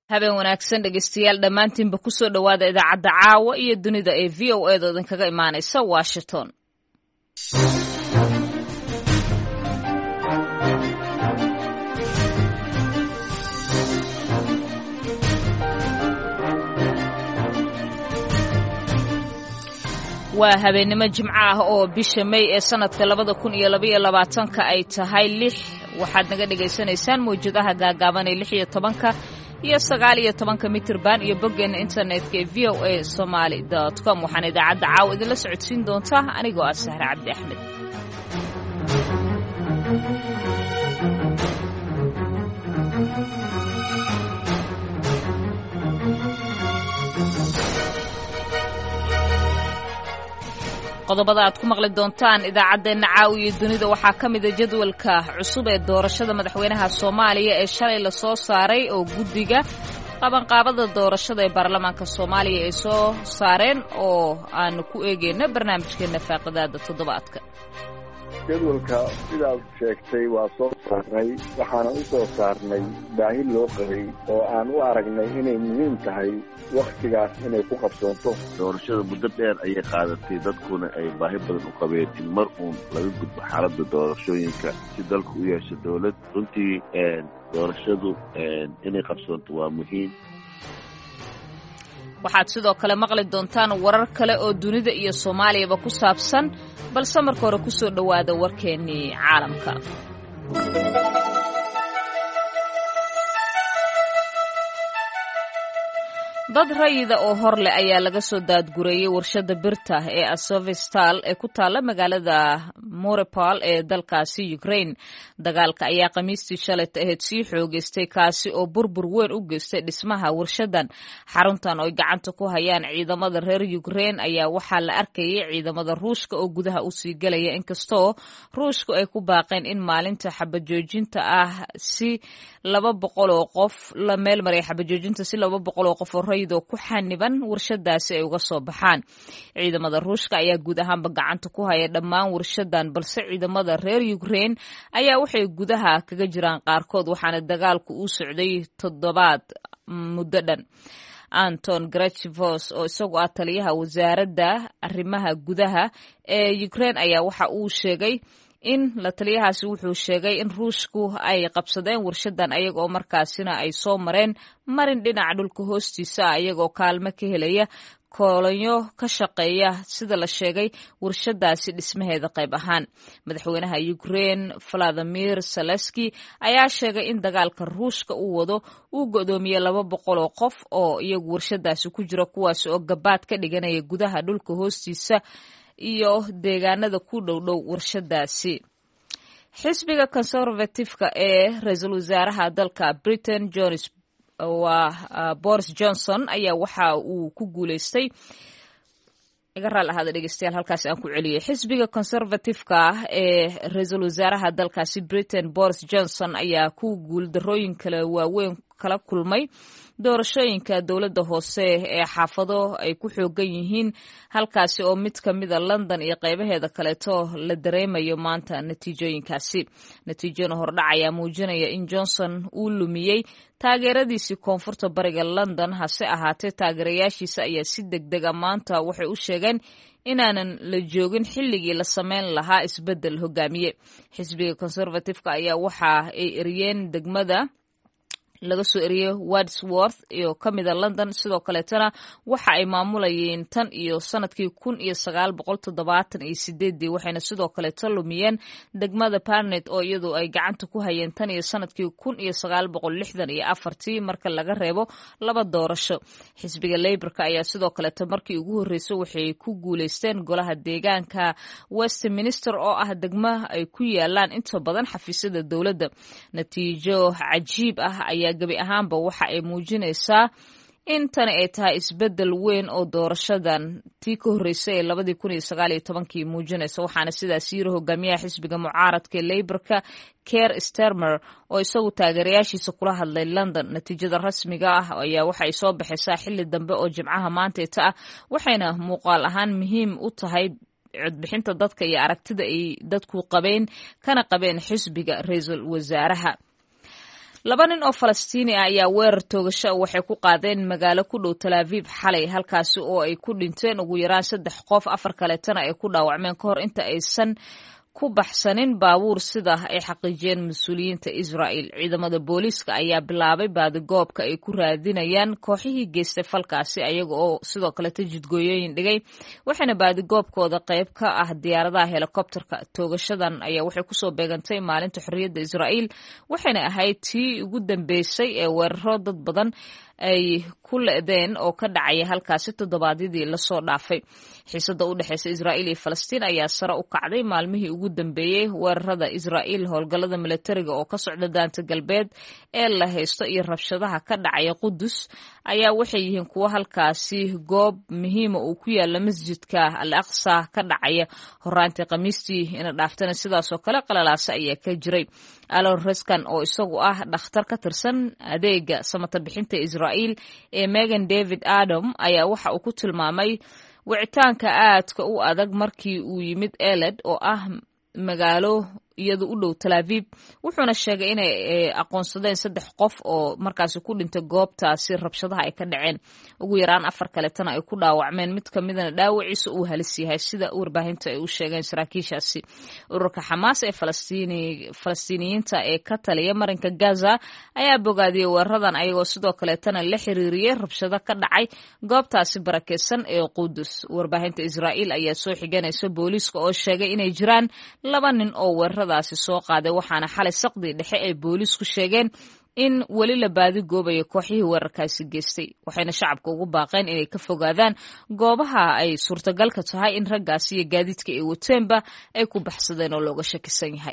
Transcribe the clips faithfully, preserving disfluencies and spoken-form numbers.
habeen wanaagsan dhegeystayaal dhammaantiinba ku soo dhowaada idaacadda caawa iyo dunida ee v o a da idinkaga imaanaysa Washington. waa habeenimo jimco ah oo bisha May ee sanadka labada kun iyo laba iyo labaatanka ay tahay lix waxaad naga dhageysanaysaan mowjadaha gaagaaban ee lix iyo tobanka iyo sagaal iyo tobanka mitirban iyo boggeena internetka ee v o a somali dot com waxaan idaacadda caawa idinla socodsiin doontaa anigoo ah Sahra Cabdi Axmed. qodobada aad ku maqli doontaan idaacadeena caawiyo dunida waxaa ka mid ah jadwalka cusub ee doorashada madaxweynaha Soomaaliya ee shalay la soo saaray oo guddiga qabanqaabada doorashada ee baarlamaanka Soomaaliya ay soo saareen oo aan ku eegeyna barnaamijkeena faaqadaada toddobaadka. jadwalka sidaad sheegtay waa soo saarnay waxaana u soo saarnay baahi loo qabay oo aan u aragnay inay muhiim tahay waktigaas inay ku qabsoonto. doorashada muddo dheer ayay qaadatay dadkuna ay baahi badan u qabeen in mar uun laga gudbo xaaladda doorashooyinka si dalku u yeesho dowlad. runtii doorashadu inay qabsoonto waa muhiim. waxaad sidoo kale maqli doontaan warar kale oo dunida iyo Soomaaliyaba ku saabsan balse marka hore ku soo dhowaada warkeennii caalamka. dad rayida oo hor leh ayaa laga soo daadgureeyay warshada birta ee Azovstal ee ku taala magaalada Mariupol ee dalkaasi Ukraine. dagaalka ayaa Khamiistii shalay ahayd sii xoogeystay kaasi oo burbur weyn u geystay dhismaha warshadan. xaruntan oo gacanta ku hayaan ciidamada reer Ukraine ayaa waxaa la arkayay ciidamada Ruushka oo gudaha u sii galaya inkastoo Ruushku ay ku baaqeen in maalinta xabajoojinta ah si laba boqol oo qof la meel maray xabajoojinta si laba boqol oo qof oo ku xaniban warshadaasi ay uga soo baxaan. ciidamada Ruushka ayaa guud ahaanba gacanta ku haya dhammaan warshadan balse ciidamada reer Ukraine ayaa waxay gudaha kaga jiraan qaarkood waxaana dagaalku uu socday toddobaad muddo dhan. Anton Grachevos oo isagu ah taliyaha wasaaradda arrimaha gudaha ee Ukraine ayaa waxa uu sheegay in la taliyahaasi wuxuu sheegay in Ruushku ay qabsadeen warshadan ayaga oo markaasina ay soo mareen marin dhinaca dhulka hoostiisa ayagoo kaalmo ka helaya kolonyo ka shaqeeya sida la sheegay warshadaasi dhismaheeda qayb ahaan. madaxweynaha Ukraine Volodymyr Zelensky ayaa sheegay in dagaalka Ruushka uu wado uu go'doomiyay laba boqol oo qof oo iyagu warshadaasi ku jira kuwaas oo gabaad ka dhiganaya gudaha dhulka hoostiisa iyo deegaanada ku dhow dhow warshadaasi. xisbiga conservative-ka ee ra'iisul wasaaraha dalka Britain Jones waa uh, Boris Johnson ayaa waxa uu ku guuleystay iga raal ahada dhegeystayaal halkaas aan ku celiyay. xisbiga conservative-ka ee ra'iisul wasaaraha dalkaasi Britain Boris Johnson ayaa ku guuldarooyin kala waaweyn kala kulmay doorashooyinka dowladda hoose ee xaafado ay ku xoogan yihiin halkaasi oo mid ka mid a London iyo qaybaheeda kaleeto la dareemayo maanta natiijooyinkaasi. natiijooyin hordhac ayaa muujinaya in Johnson uu lumiyey taageeradiisii koonfurta bariga London hase ahaatee taageerayaashiisa ayaa si degdeg ah maanta waxay u sheegeen inaanan la joogin xilligii la sameyn lahaa isbeddel hogaamiye. xisbiga conservative-ka ayaa waxa ay eriyeen degmada laga soo eriyay Wadsworth iyo ka mid ah London sidoo kaleetana waxa ay maamulayeen tan iyo sanadkii kun iyo sagaal boqol toddobaatan iyo sideed waxayna sidoo kaleeto lumiyeen degmada Barnet oo iyadu ay gacanta ku hayeen tan iyo sanadkii kun iyo sagaal boqol lixdan iyo afar marka laga reebo laba doorasho. xisbiga Labour-ka ayaa sidoo kaleeto markii ugu horeysay waxay ku guuleysteen golaha deegaanka Westminster oo ah degmo ay ku yaalaan inta badan xafiisyada dowladda. natiijo cajiib ah ayaa gabi ahaanba waxa ay muujinaysaa in tani ay tahay isbeddel weyn oo doorashadan tii ka horreysay ee labadii kun iyo sagaal iyo tobankii muujinaysa waxaana sidaas yiri hogaamiyaha xisbiga mucaaradka ee Labour-ka Keir Starmer oo isagu taageerayaashiisa kula hadlay London. natiijada rasmiga ah ayaa waxa ay soo baxaysaa xilli dambe oo jimcaha maanteeta ah waxayna muuqaal ahaan muhiim u tahay codbixinta dadka iyo aragtida ay dadku qabeen kana qabeen xisbiga ra'iisul wasaaraha. laba nin oo falastiini ah ayaa weerar toogasho waxay ku qaadeen magaalo ku dhow Tel Aviv xalay halkaasi oo ay ku dhinteen ugu yaraan saddex qof afar kaleetana ay ku dhaawacmeen ka hor inta aysan ku baxsanin baabuur sida ay xaqiijiyeen mas-uuliyiinta Israa'iil. Ciidamada booliiska ayaa bilaabay baadigoobka ay ku raadinayaan kooxihii geystay falkaasi ayaga oo sidoo kale jidgooyooyin dhigay waxaana baadigoobkooda qayb ka ah diyaaradaha helikobtarka. Toogashadan ayaa waxay kusoo beegantay maalinta xorriyadda Israa'iil waxayna ahayd tii ugu dambeysay ee weeraro dad badan ay ku leedeen oo ka dhacaya halkaasi toddobaadyadii lasoo dhaafay. Xiisada u dhaxaysa Israa'iil iyo Falastiin ayaa sare u kacday maalmihii ugu dambeeyay weerarada Israa'iil howlgallada militariga oo ka socda daanta galbeed ee la haysto iyo rabshadaha ka dhacaya Qudus ayaa waxay yihiin kuwo halkaasi goob muhiima uu ku yaala masjidka Al-Aqsa ka dhacaya horaantii Khamiistii ina dhaaftana sidaas oo kale qalalaasa ayaa ka jiray. Alon Reskan oo isagu ah dhakhtar ka tirsan adeega samata bixinta Israa'iil ee Megan David Adam ayaa waxa uu ku tilmaamay wicitaanka aadka u adag markii uu yimid Elad oo ah magaalo iyadu u dhow Tel Aviv wuxuuna sheegay inay aqoonsadeen saddex qof oo markaasi ku dhintay goobtaasi rabshadaha ay ka dhaceen ugu yaraan afar kaleetana ay ku dhaawacmeen mid ka midana dhaawaciisa uu halis yahay sida warbaahinta ay u sheegeen saraakiishaasi. Ururka Xamaas ee Falastiini Falastiiniyiinta ee ka taliya marinka Gaza ayaa bogaadiyay weeraradan ayagoo sidoo kaleetana la xiriiriyay rabshado ka dhacay goobtaasi barakeysan ee Qudus. Warbaahinta Israa'iil ayaa soo xiganaysa booliiska oo sheegay inay jiraan laba nin oo weerarada soo qaaday waxaana xalay saqdi dhexe ay booliisku sheegeen in weli la baadi goobayo kooxihii weerarkaasi geystay waxayna shacabka ugu baaqeen inay ka fogaadaan goobaha ay suurtagalka tahay in raggaasi iyo gaadiidka ay wateenba ay ku baxsadeen oo looga shakisan yahay.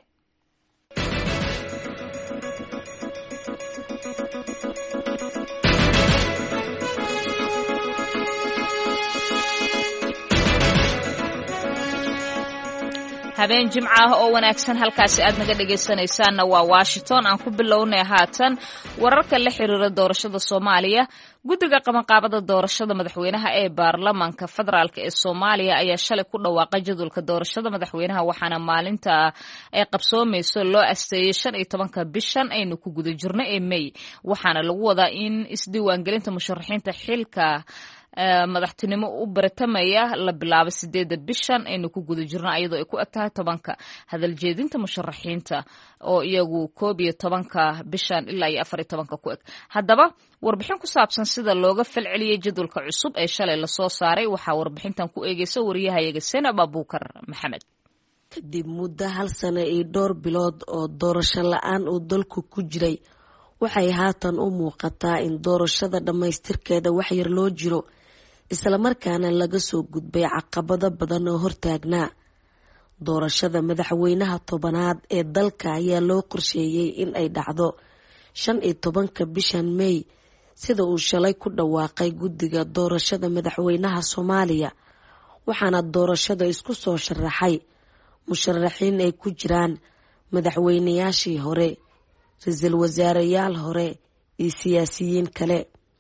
habeen jimca ah oo wanaagsan halkaasi aad naga dhageysanaysaanna waa Washington. aan ku bilownay haatan wararka la xiriira doorashada Soomaaliya. guddiga qabanqaabada doorashada madaxweynaha ee baarlamaanka federaalka ee Soomaaliya ayaa shalay ku dhawaaqay jadwalka doorashada madaxweynaha waxaana maalinta ay qabsoomayso loo asteeyay shan iyo tobanka bishan aynu ku guda jirno ee May waxaana lagu wadaa in isdiiwaangelinta musharaxiinta xilka madaxtinimo u baratamaya la bilaabo sideeda bishan aynu ku guda jirno iyadoo ay ku egtahay tobanka hadal jeedinta musharaxiinta oo iyagu koob iyo tobanka bishan ilaa iyo afar iyo tobanka ku eg. haddaba warbixin ku saabsan sida looga falceliyay jadwalka cusub ee shalay lasoo saaray waxaa warbixintan ku eegaysa wariyahayaga Senab Abuukar Maxamed. kadib muddo hal sano iyo dhowr bilood oo doorasho la-aan uu dalku ku jiray waxay haatan u muuqataa in doorashada dhammaystirkeeda wax yar loo jiro isla markaana laga soo gudbay caqabado badan oo hortaagnaa. doorashada madaxweynaha tobanaad ee dalka ayaa loo qorsheeyay in ay dhacdo shan iyo tobanka bishan May sida uu shalay ku dhawaaqay guddiga doorashada madaxweynaha Soomaaliya waxaana doorashada isku soo sharaxay musharaxiin ay ku jiraan madaxweynayaashii hore, ra'iisul wasaareyaal hore iyo siyaasiyiin kale.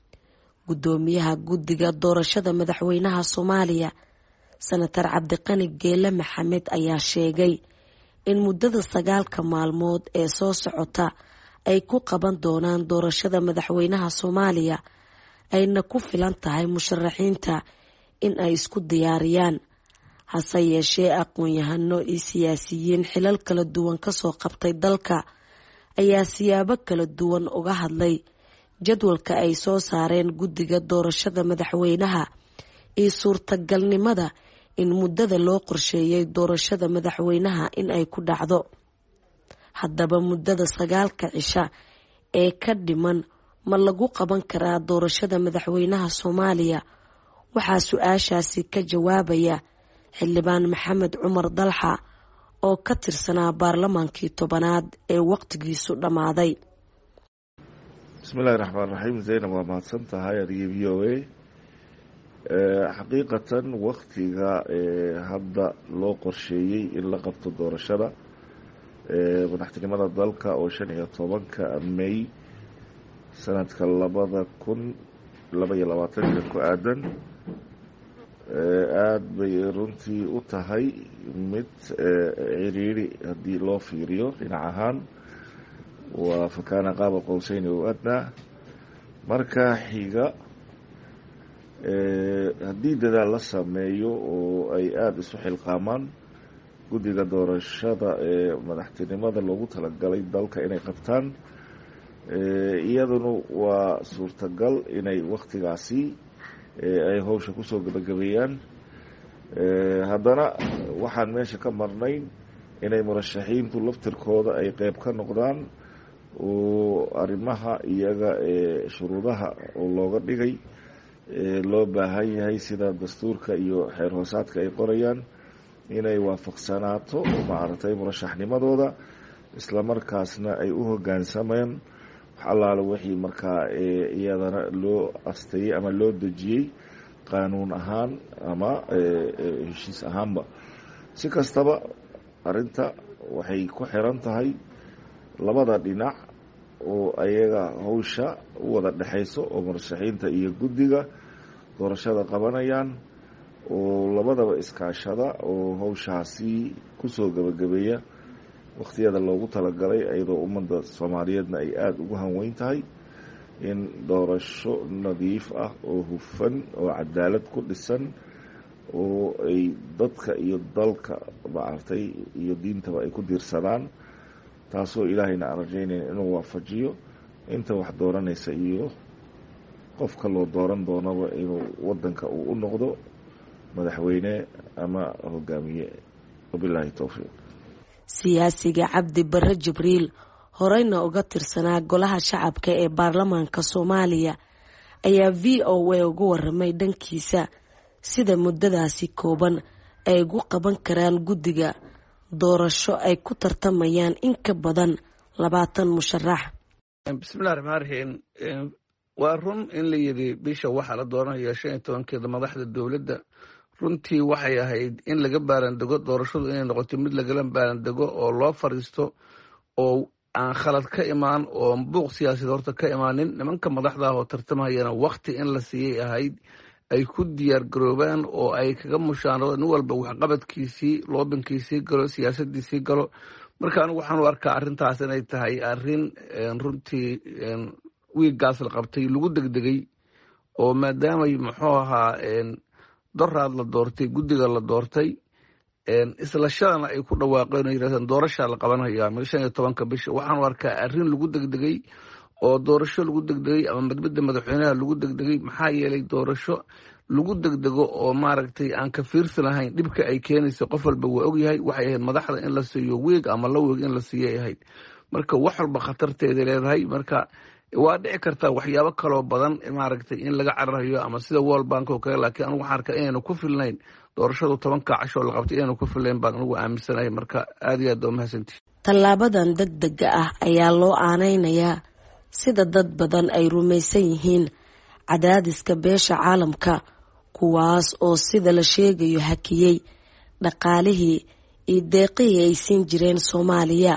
gudoomiyaha guddiga doorashada madaxweynaha Soomaaliya Senator Cabdiqani Geele Maxamed ayaa sheegay in muddada sagaalka maalmood ee soo socota ay ku qaban doonaan doorashada madaxweynaha Soomaaliya ayna ku filan tahay musharaxiinta in ay isku diyaariyaan. hase yeeshee aqoon-yahano iyo siyaasiyiin xilal kala duwan kasoo qabtay dalka ayaa siyaabo kala duwan uga hadlay jadwalka ay soo saareen guddiga doorashada madaxweynaha iyo suurtagalnimada in muddada loo qorsheeyay doorashada madaxweynaha in ay ku dhacdo. haddaba muddada sagaalka cisha ee ka dhiman ma lagu qaban karaa doorashada madaxweynaha Soomaaliya? waxaa su-aashaasi ka jawaabaya xildhibaan Maxamed Cumar Dalxa oo ka tirsanaa baarlamaankii tobanaad ee waqtigiisu dhammaaday. bismillahi raxmaan raxiim. Zaynab waa mahadsan tahay adiga v o a. xaqiiqatan waktiga hadda loo qorsheeyey in la qabto doorashada madaxtinimada dalka oo shan iyo tobanka May sanadka labada kun laba iyo labaatanka ku aadan aada bay runtii u tahay mid ciriiri haddii loo fiiriyo dhinac ahaan waa fakaana qaaba qowsayni oo adnaa. marka xiga haddii dadaal la sameeyo oo ay aada isu xilqaamaan guddiga doorashada ee madaxtinimada loogu talagalay dalka inay qabtaan, iyaduna waa suurtagal inay waktigaasi ay hawsha kusoo gabagabeeyaan. haddana waxaan meesha ka marnayn inay murashaxiintu laftirkooda ay qeyb ka noqdaan oo arrimaha iyaga ee shuruudaha oo looga dhigay loo baahan yahay sida dastuurka iyo xeer hoosaadka ay qorayaan inay waafaqsanaato maaragtay murashaxnimadooda, isla markaasna ay u hoggaansamaan wax allaale wixii markaa iyadana loo asteeyey ama loo dejiyey qaanuun ahaan ama heshiis ahaanba. si kastaba arrinta waxay ku xiran tahay labada dhinac oo ayaga hawsha u wada dhexayso oo murashaxiinta iyo guddiga doorashada qabanayaan, oo labadaba iskaashada oo hawshaasi kusoo gabagabeeya wakhtiyada loogu talagalay, iyadoo ummadda soomaaliyeedna ay aada ugu hanweyn tahay in doorasho nadiif ah oo hufan oo cadaalad ku dhisan oo ay dadka iyo dalka maaragtay iyo diintaba ay ku diirsadaan, taasoo ilaahayna aan rajaynayn inuu waafajiyo inta wax dooranaysa iyo qofka loo dooran doonaba inuu wadanka uu u noqdo madaxweyne ama hogaamiye. wabilaahi towfiiq. siyaasiga cabdi bare jibriil, horeyna uga tirsanaa golaha shacabka ee baarlamaanka soomaaliya, ayaa v o a uga waramay dhankiisa sida muddadaasi kooban ay ugu qaban karaan guddiga doorasho ay ku tartamayaan in ka badan labaatan musharax. bismillahi raxmaan raxiim. waa run in la yidhi bisha waxaa la dooranaya shan iyo tobankeeda madaxda dowladda. runtii waxay ahayd in laga baarandego doorashadu inay noqoto mid lagala baarandego oo loo fadhiisto oo aan khalad ka imaan oo buuq siyaasadeed horta ka imaanin. nimanka madaxda ah oo tartamahayana wakti in la siiyey ahayd ay ku diyaar garoobaan oo ay kaga mushaano nin walba waxqabadkiisii loobinkiisii galo siyaasadiisii galo. marka anigu waxaan u arkaa arrintaas inay tahay arrin runtii wiiggaas la qabtay lagu degdegay, oo maadaamay muxuu ahaa doraad la doortay guddiga la doortay isla shadana ay ku dhawaaqeen oo yidhahdeen doorashaa la qabanaya shan iyo tobanka bisha. waxaan u arkaa arrin lagu degdegay oo doorasho lagu degdegay ama madbadda madaxweynaha lagu degdegay. maxaa yeelay doorasho lagu degdego oo maaragtay aan ka fiirsi lahayn dhibka ay keenayso qof walba waa ogyahay. waxay ahayd madaxda in la siiyo weeg ama la weeg in la siiyay ahayd. marka wax walba khatarteeda leedahay. marka waa dhici kartaa waxyaabo kaloo badan maaragtay in laga cararayo ama sida world bank oo kale, laakiin anigu waxaan arkaa inaynu ku filnayn doorashadu tobanka casho la qabtay inaynu ku filnayn baan anigu aaminsanahay. marka aada iyo aad waa mahadsantihi. tallaabadan degdega ah ayaa loo aaneynayaa sida dad badan ay rumaysan yihiin cadaadiska beesha caalamka, kuwaas oo sida la sheegayo hakiyey dhaqaalihii iyo deeqihii ay siin jireen Soomaaliya.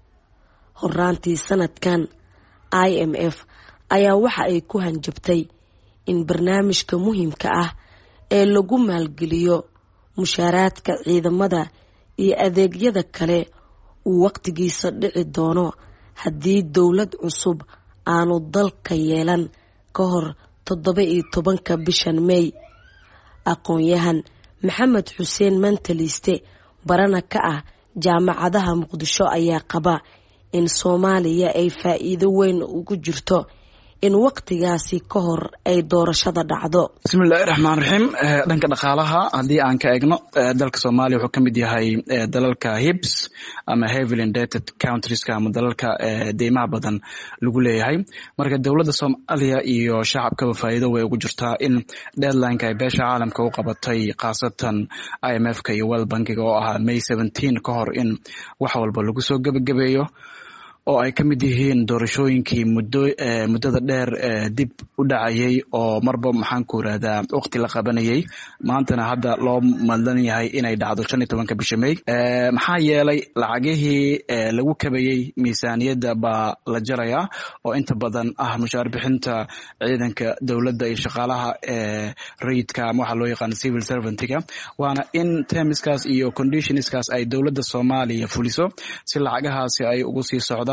horaantii sanadkan I M F ayaa waxa ay ku hanjabtay in barnaamijka muhiimka ah ee lagu maalgeliyo mushaaraadka ciidamada iyo adeegyada kale uu waqtigiisa dhici doono haddii dowlad cusub aanu dalka yeelan ka hor toddoba iyo tobanka bishan May. aqoon-yahan Maxamed Xuseen Mantaliste, barana ka ah jaamacadaha Muqdisho, ayaa qaba in Soomaaliya ay faa'iido weyn ugu jirto in waqtigaasi ka hor ay doorashada dhacdo. bismillahi raxmaan raxiim. dhanka dhaqaalaha haddii aan ka eegno, dalka Soomaaliya wuxuu ka mid yahay dalalka H I B S ama heavily indebted countrieska ama dalalka deymaha badan lagu leeyahay. marka dowladda Soomaaliya iyo shacabkaba faa'iido way ugu jirtaa in deadline-ka ay beesha caalamka u qabatay khaasatan I M F-ka iyo World Bank-ga oo ahaa May seventeenth ka hor in wax walba lagu soo gabagabeeyo, oo ay ka mid yihiin doorashooyinkii muddo muddada dheer dib u dhacayay oo marba maxaan ku raahdaa waqti la qabanayay. maantana hadda loo madlan yahay inay dhacdo shan iyo tobanka bisha May. maxaa yeelay lacagihii lagu kabayay miisaaniyadda baa la jarayaa oo inta badan ah mushaar bixinta ciidanka dowladda iyo shaqaalaha rayidka ama waxa loo yaqaan civil servant-ga. waana in termskaas iyo conditionskaas ay dowladda Soomaaliya fuliso si lacagahaasi ay ugu sii socdaan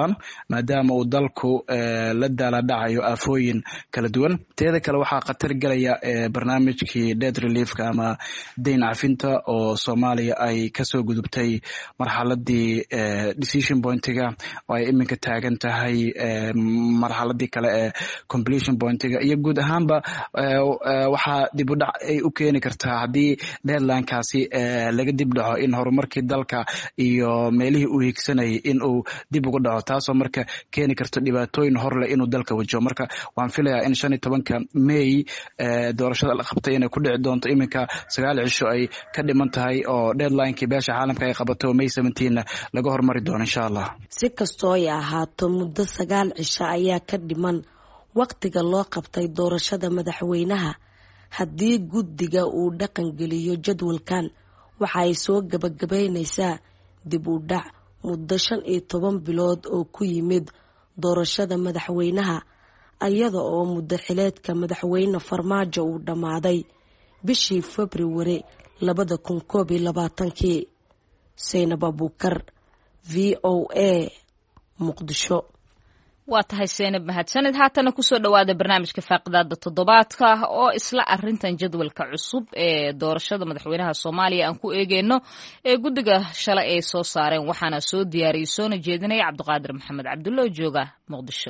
qabaan maadaama uu dalku la daala dhacayo aafooyin kala duwan. teeda kale waxaa khatar gelaya barnaamijkii debt reliefka ama dayn cafinta oo Soomaaliya ay kasoo gudubtay marxaladii decision pointiga oo ay iminka taagan tahay marxaladii kale ee completion pointiga, iyo guud ahaanba waxaa dib u dhac ay u keeni kartaa haddii deadline-kaasi laga dib dhaco in horumarkii dalka iyo meelihii uu higsanayay in uu dib ugu dhaco, taasoo marka keeni karto dhibaatooyin hor leh inuu dalka wajaho. marka waan filayaa in shan iyo tobanka May doorashada la qabtay inay ku dhici doonto. iminka sagaal cisho ay ka dhiman tahay oo deadline-kii beesha caalamka ay qabato May seventeenna laga hormari doono insha Allah. si kastoo ay ahaato muddo sagaal cisho ayaa ka dhiman waqtiga loo qabtay doorashada madaxweynaha. haddii guddiga uu dhaqan geliyo jadwalkan waxa ay soo gabagabaynaysaa dib u dhac muddo shan iyo toban bilood oo ku yimid doorashada madaxweynaha, iyada oo muddo xileedka madaxweyne Farmaajo uu dhammaaday bishii February labada kun koob iyo labaatankii. Zainab Abuukar, V O A, Muqdisho. waa tahay Zainab, mahadsanid. haatana kusoo dhawaada barnaamijka faaqidaada toddobaadka oo isla arintan jadwalka cusub ee doorashada madaxweynaha Soomaaliya aan ku eegeyno ee guddiga shalay ay soo saareen. waxaana soo diyaariyay soona jeedinaya Cabdiqaadir Maxamed Cabdulle oo jooga Muqdisho.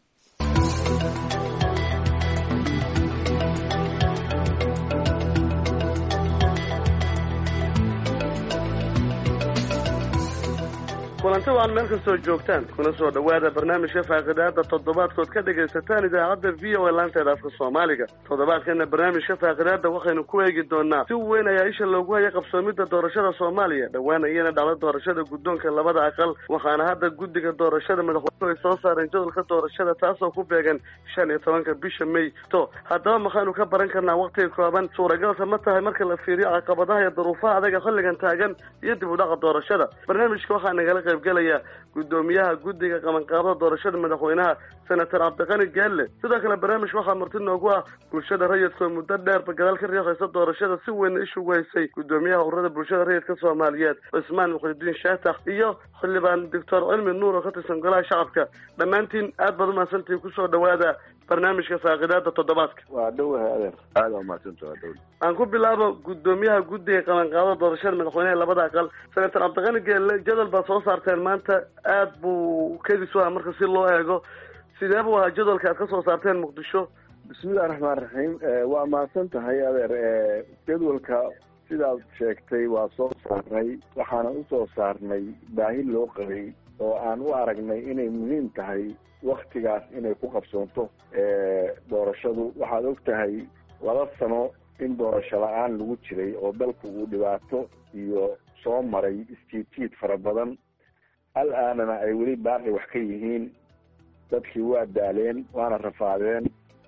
kulanti waan meel kastoo joogtaan kuna soo dhawaada barnaamijka faaqidaada toddobaadkood ka dhagaysataan idaacadda V O A laanteeda afka Soomaaliga. toddobaadkana barnaamijka faaqidaada waxaynu ku eegi doonaa si weyn ayaa isha loogu haya qabsoomidda doorashada Soomaaliya. dhawaan ayana dhacda doorashada guddoonka labada aqal, waxaana hadda guddiga doorashada madaxweynuhu ay soo saareen jadwalka doorashada taasoo ku beegan shan iyo tobanka bisha May. to haddaba maxaanu ka baran karnaa waqtiga kooban? suuragalka ma tahay marka la fiiriyo caqabadaha iyo duruufaha adaga xilligan taagan iyo dib u dhaca doorashada? barnaamijka waxaa nagala qaybgalaya gudoomiyaha guddiga qabanqaabada doorashada madaxweynaha senator Cabdiqani Galle. sidoo kale barnaamij waxaa marti noogu ah bulshada rayidka oo muddo dheer gadaal ka riixaysa doorashada si weyn ishu weysay gudoomiyaha ururada bulshada rayidka Soomaaliyeed Cismaan Muqdin Shaatax iyo xildhibaan Doctor Cilmi Nuur oo ka tirsan golaha shacabka. dhammaantiin aad baad u mahadsantihiin. kusoo dhawaada barnaamijka faaqidaada toddobaadka. waa dhowahay adeer. aad waa mahadsantahay dhowl. aan ku bilaabo gudoomiyaha guddiga qabanqaabada doorashada madaxweynaha labada aqal senator Cabdiqani Galle. jadwal baa soo saarteen maanta, aad buu kedis u ah marka si loo eego. sidee buu ahaa jadwalka aad ka soo saarteen Muqdisho? bismillahi raxmaani raxiim. waa mahadsan tahay adeer. jadwalka sidaad sheegtay waa soo saarnay, waxaana usoo saarnay baahi loo qabay oo aan u aragnay inay muhiim tahay waktigaas inay ku qabsoonto doorashadu. waxaad og tahay laba sano in doorasho la-aan lagu jiray oo dalku uu dhibaato iyo soo maray istiitiid fara badan. al-aanana ay weli baaqi wax ka yihiin. dadkii waa daaleen, waana rafaadeen.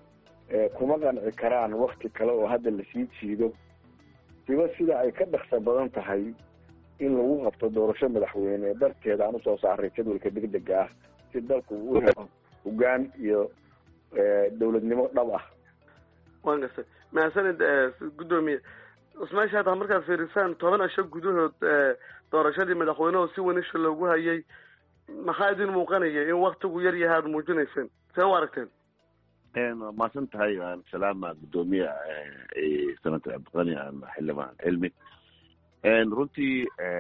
kuma qanci karaan wakti kale oo hadda lasii jiido. siba sida ay ka dhaqso badan tahay in lagu qabto doorasho madaxweyne darteeda aan usoo saaray jadwalka degdega ah si dalku uu helo hoggaan iyo dowladnimo dhab ah. waan gartay. mahadsanid gudoomiye Cismaan Shaatax. markaad fiirisaan toban cisho gudahood doorashadii madaxweynuhu si weyn isha loogu hayay, maxaa idin muuqanaya in waktigu yar yahay aad muujinayseen? see u aragteen? mahadsan tahay. salaama gudoomiyaha senator Cabdiqani xildhibaan Cilmi. runtii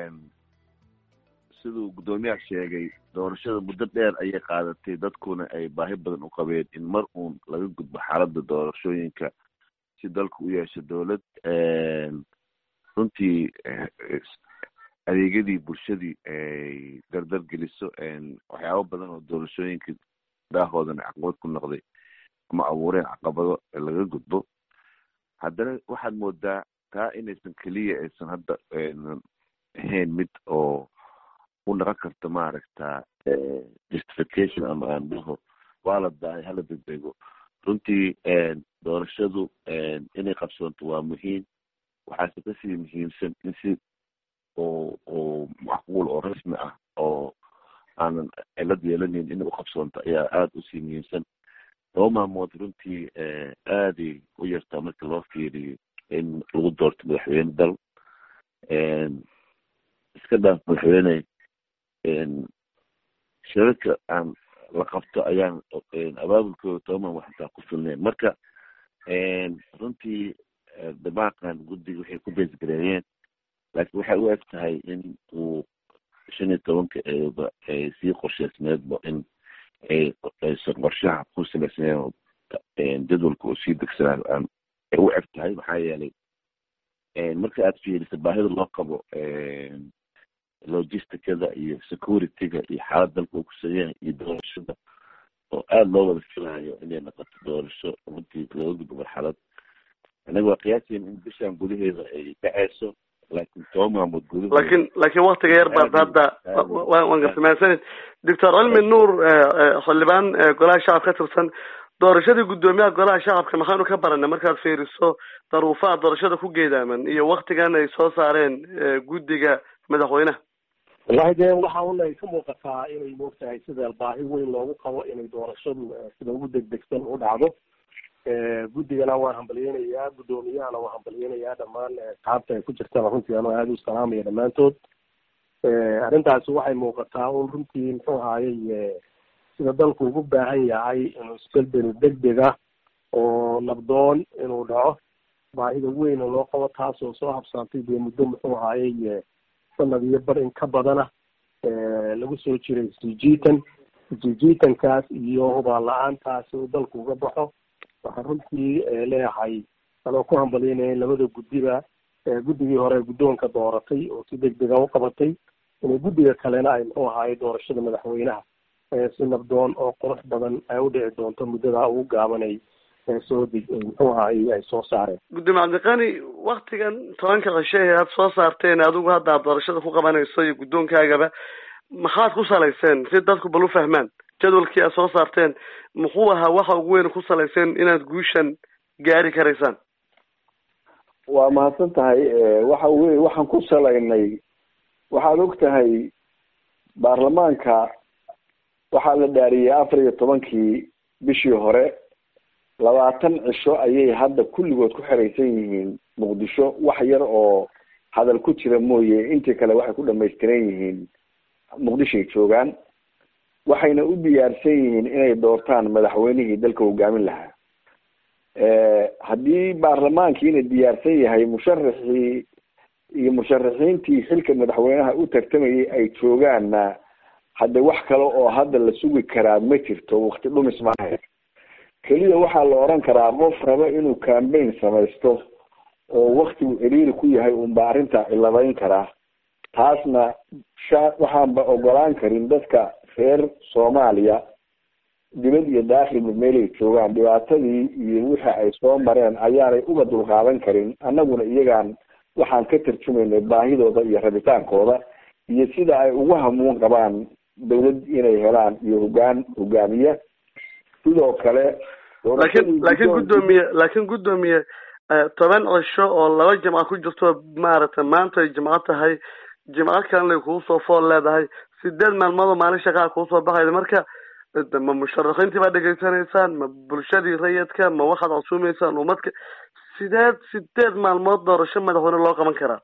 siduu gudoomiyaha sheegay doorashada muddo dheer ayay qaadatay, dadkuna ay baahi badan u qabeen in mar uun laga gudbo xaaladda doorashooyinka si dalku u yeesho dowlad. runtii adeegyadii bulshadii ay dardar geliso waxyaabo badan oo doorashooyinka daahoodana caqabad ku noqday ama abuureen caqabado laga gudbo. haddana waxaad moodaa taa inaysan keliya aysan hadda ahayn mid oo u dhaqan karta maaragta justification ama aan dhaho waa la daay hala degdego. runtii doorashadu inay qabsoonto waa muhiim. waxaase kasii muhiimsan in si oo oo macquul oo rasmi ah oo aanan cilad yeelanayn inay u qabsoonto ayaa aada usii muhiimsan. laba maalmood runtii aaday u yartaa marka loo fiiriyo in lagu doorto madaxweyne dal. iska dhaaf madaxweyne shirarka aan la qabto ayaan abaabulkooda toban wax intaa ku filneen marka runtii dabaaqan guddiga waxay ku beesgareeyeen laakiin waxay u eg tahay in uu shan iyo tobanka eeba ay sii qorshaysneedba in aysan qorshaha ku salaysneen jadwalka oo sii degsanaayo aan ay u eg tahay maxaa yeelay marka aad fiiriso baahida loo qabo logisticada iyo securityga iyo xaalad dalka uu kusayahay iyo doorashada oo aada loo wada filayo inay noqoto doorasho runtii looga gudbo marxalad anaga waa qiyaaseen in bishaan gudaheeda ay dhaceyso laakiin toban maamood gudahood laakiin laakiin waktiga yar baad hadda waan gartamaansanid doctor cilmi nuur xildhibaan golaha shacabka ka tirsan doorashadii guddoomiyaha golaha shacabka maxaanu ka baranay markaad fiiriso daruufaha doorashada ku geedaaman iyo waktigan ay soo saareen guddiga madaxweynaha wallahi dee waxa una ay ka muuqataa inay moogtahay sida baahi weyn loogu qabo inay doorashadu sida ugu degdegsan u dhacdo guddigana waan hambalyeynayaa guddoomiyahana waan hambalyeynayaa dhammaan asxaabta ay ku jirtana runtii anoo aada u salaamaya dhammaantood arrintaasi waxay muuqataa un runtii muxuu ahaayey sida dalku ugu baahan yahay inuu isbelbel degdeg ah oo nabdoon inuu dhaco baahida weyna loo qabo taasoo soo habsaantay dee muddo muxuu ahaayey sanad iyo bar in ka badana lagu soo jiray sijiitan sijiitankaas iyo hubaan la-aantaasi uu dalku uga baxo waxaan runtii leeyahay anoo ku hambalyeynaya labada guddiba guddigii hore guddoonka dooratay oo si degdega u qabatay inay guddiga kalena ay muxuu ahaayey doorashada madaxweynaha si nabdoon oo qurux badan ay u dhici doonto muddadaa ugu gaabanay soo muxuu ahaayey ay soo saareen gudoomiye cabdiqani waktigan tobanka cishe ee aada soo saarteen adigu hadda aad doorashada ku qabanayso iyo guddoonkaagaba maxaad ku salayseen si dadku bal u fahmaan jadwalkii aad soo saarteen muxuu ahaa waxa ugu weyn ku salayseen inaad guushan gaari karaysaan waa mahadsan tahay waxa wey waxaan ku salaynay waxaad og tahay baarlamaanka waxaa la dhaariyey afar iyo tobankii bishii hore labaatan cisho ayay hadda kulligood ku xeraysan yihiin muqdisho wax yar oo hadal ku jira mooye intii kale waxay ku dhamaystiran yihiin muqdishoay joogaan waxayna u diyaarsan yihiin inay doortaan madaxweynihii dalka hogaamin lahaa haddii baarlamaankiina diyaarsan yahay musharaxii iyo musharaxiintii xilka madaxweynaha u tartamayay ay joogaanna hadda wax kale oo hadda la sugi karaa ma jirto wakti dhumis maaha keliya waxaa la oran karaa qof raba inuu cambaign samaysto oo waktigu ciriiri ku yahay unba arrintaa ciladeyn karaa taasna sha waxaanba ogolaan karin dadka reer soomaaliya dibad iyo daakhilba meelay joogaan dhibaatadii iyo wixii ay soo mareen ayaanay uba dulqaadan karin annaguna iyagaan waxaan ka tarjumaynay baahidooda iyo rabitaankooda iyo sida ay ugu hamuun qabaan dawlad inay helaan iyo hogaan hogaamiye sidoo kale laakiin laakiin guddoomiye laakiin guddoomiye toban cisho oo laba jimco ku jirto maaragtay maanta ay jimco tahay jimco kalena ay kugu soo fool leedahay sideed maalmood oo maalin shaqaa kugu soo baxayda marka ma musharaxiintii baa dhegaysanaysaan ma bulshadii rayidka ma waxaad casuumaysaan umadka sideed sideed maalmood doorasho madaxweyne loo qaban karaa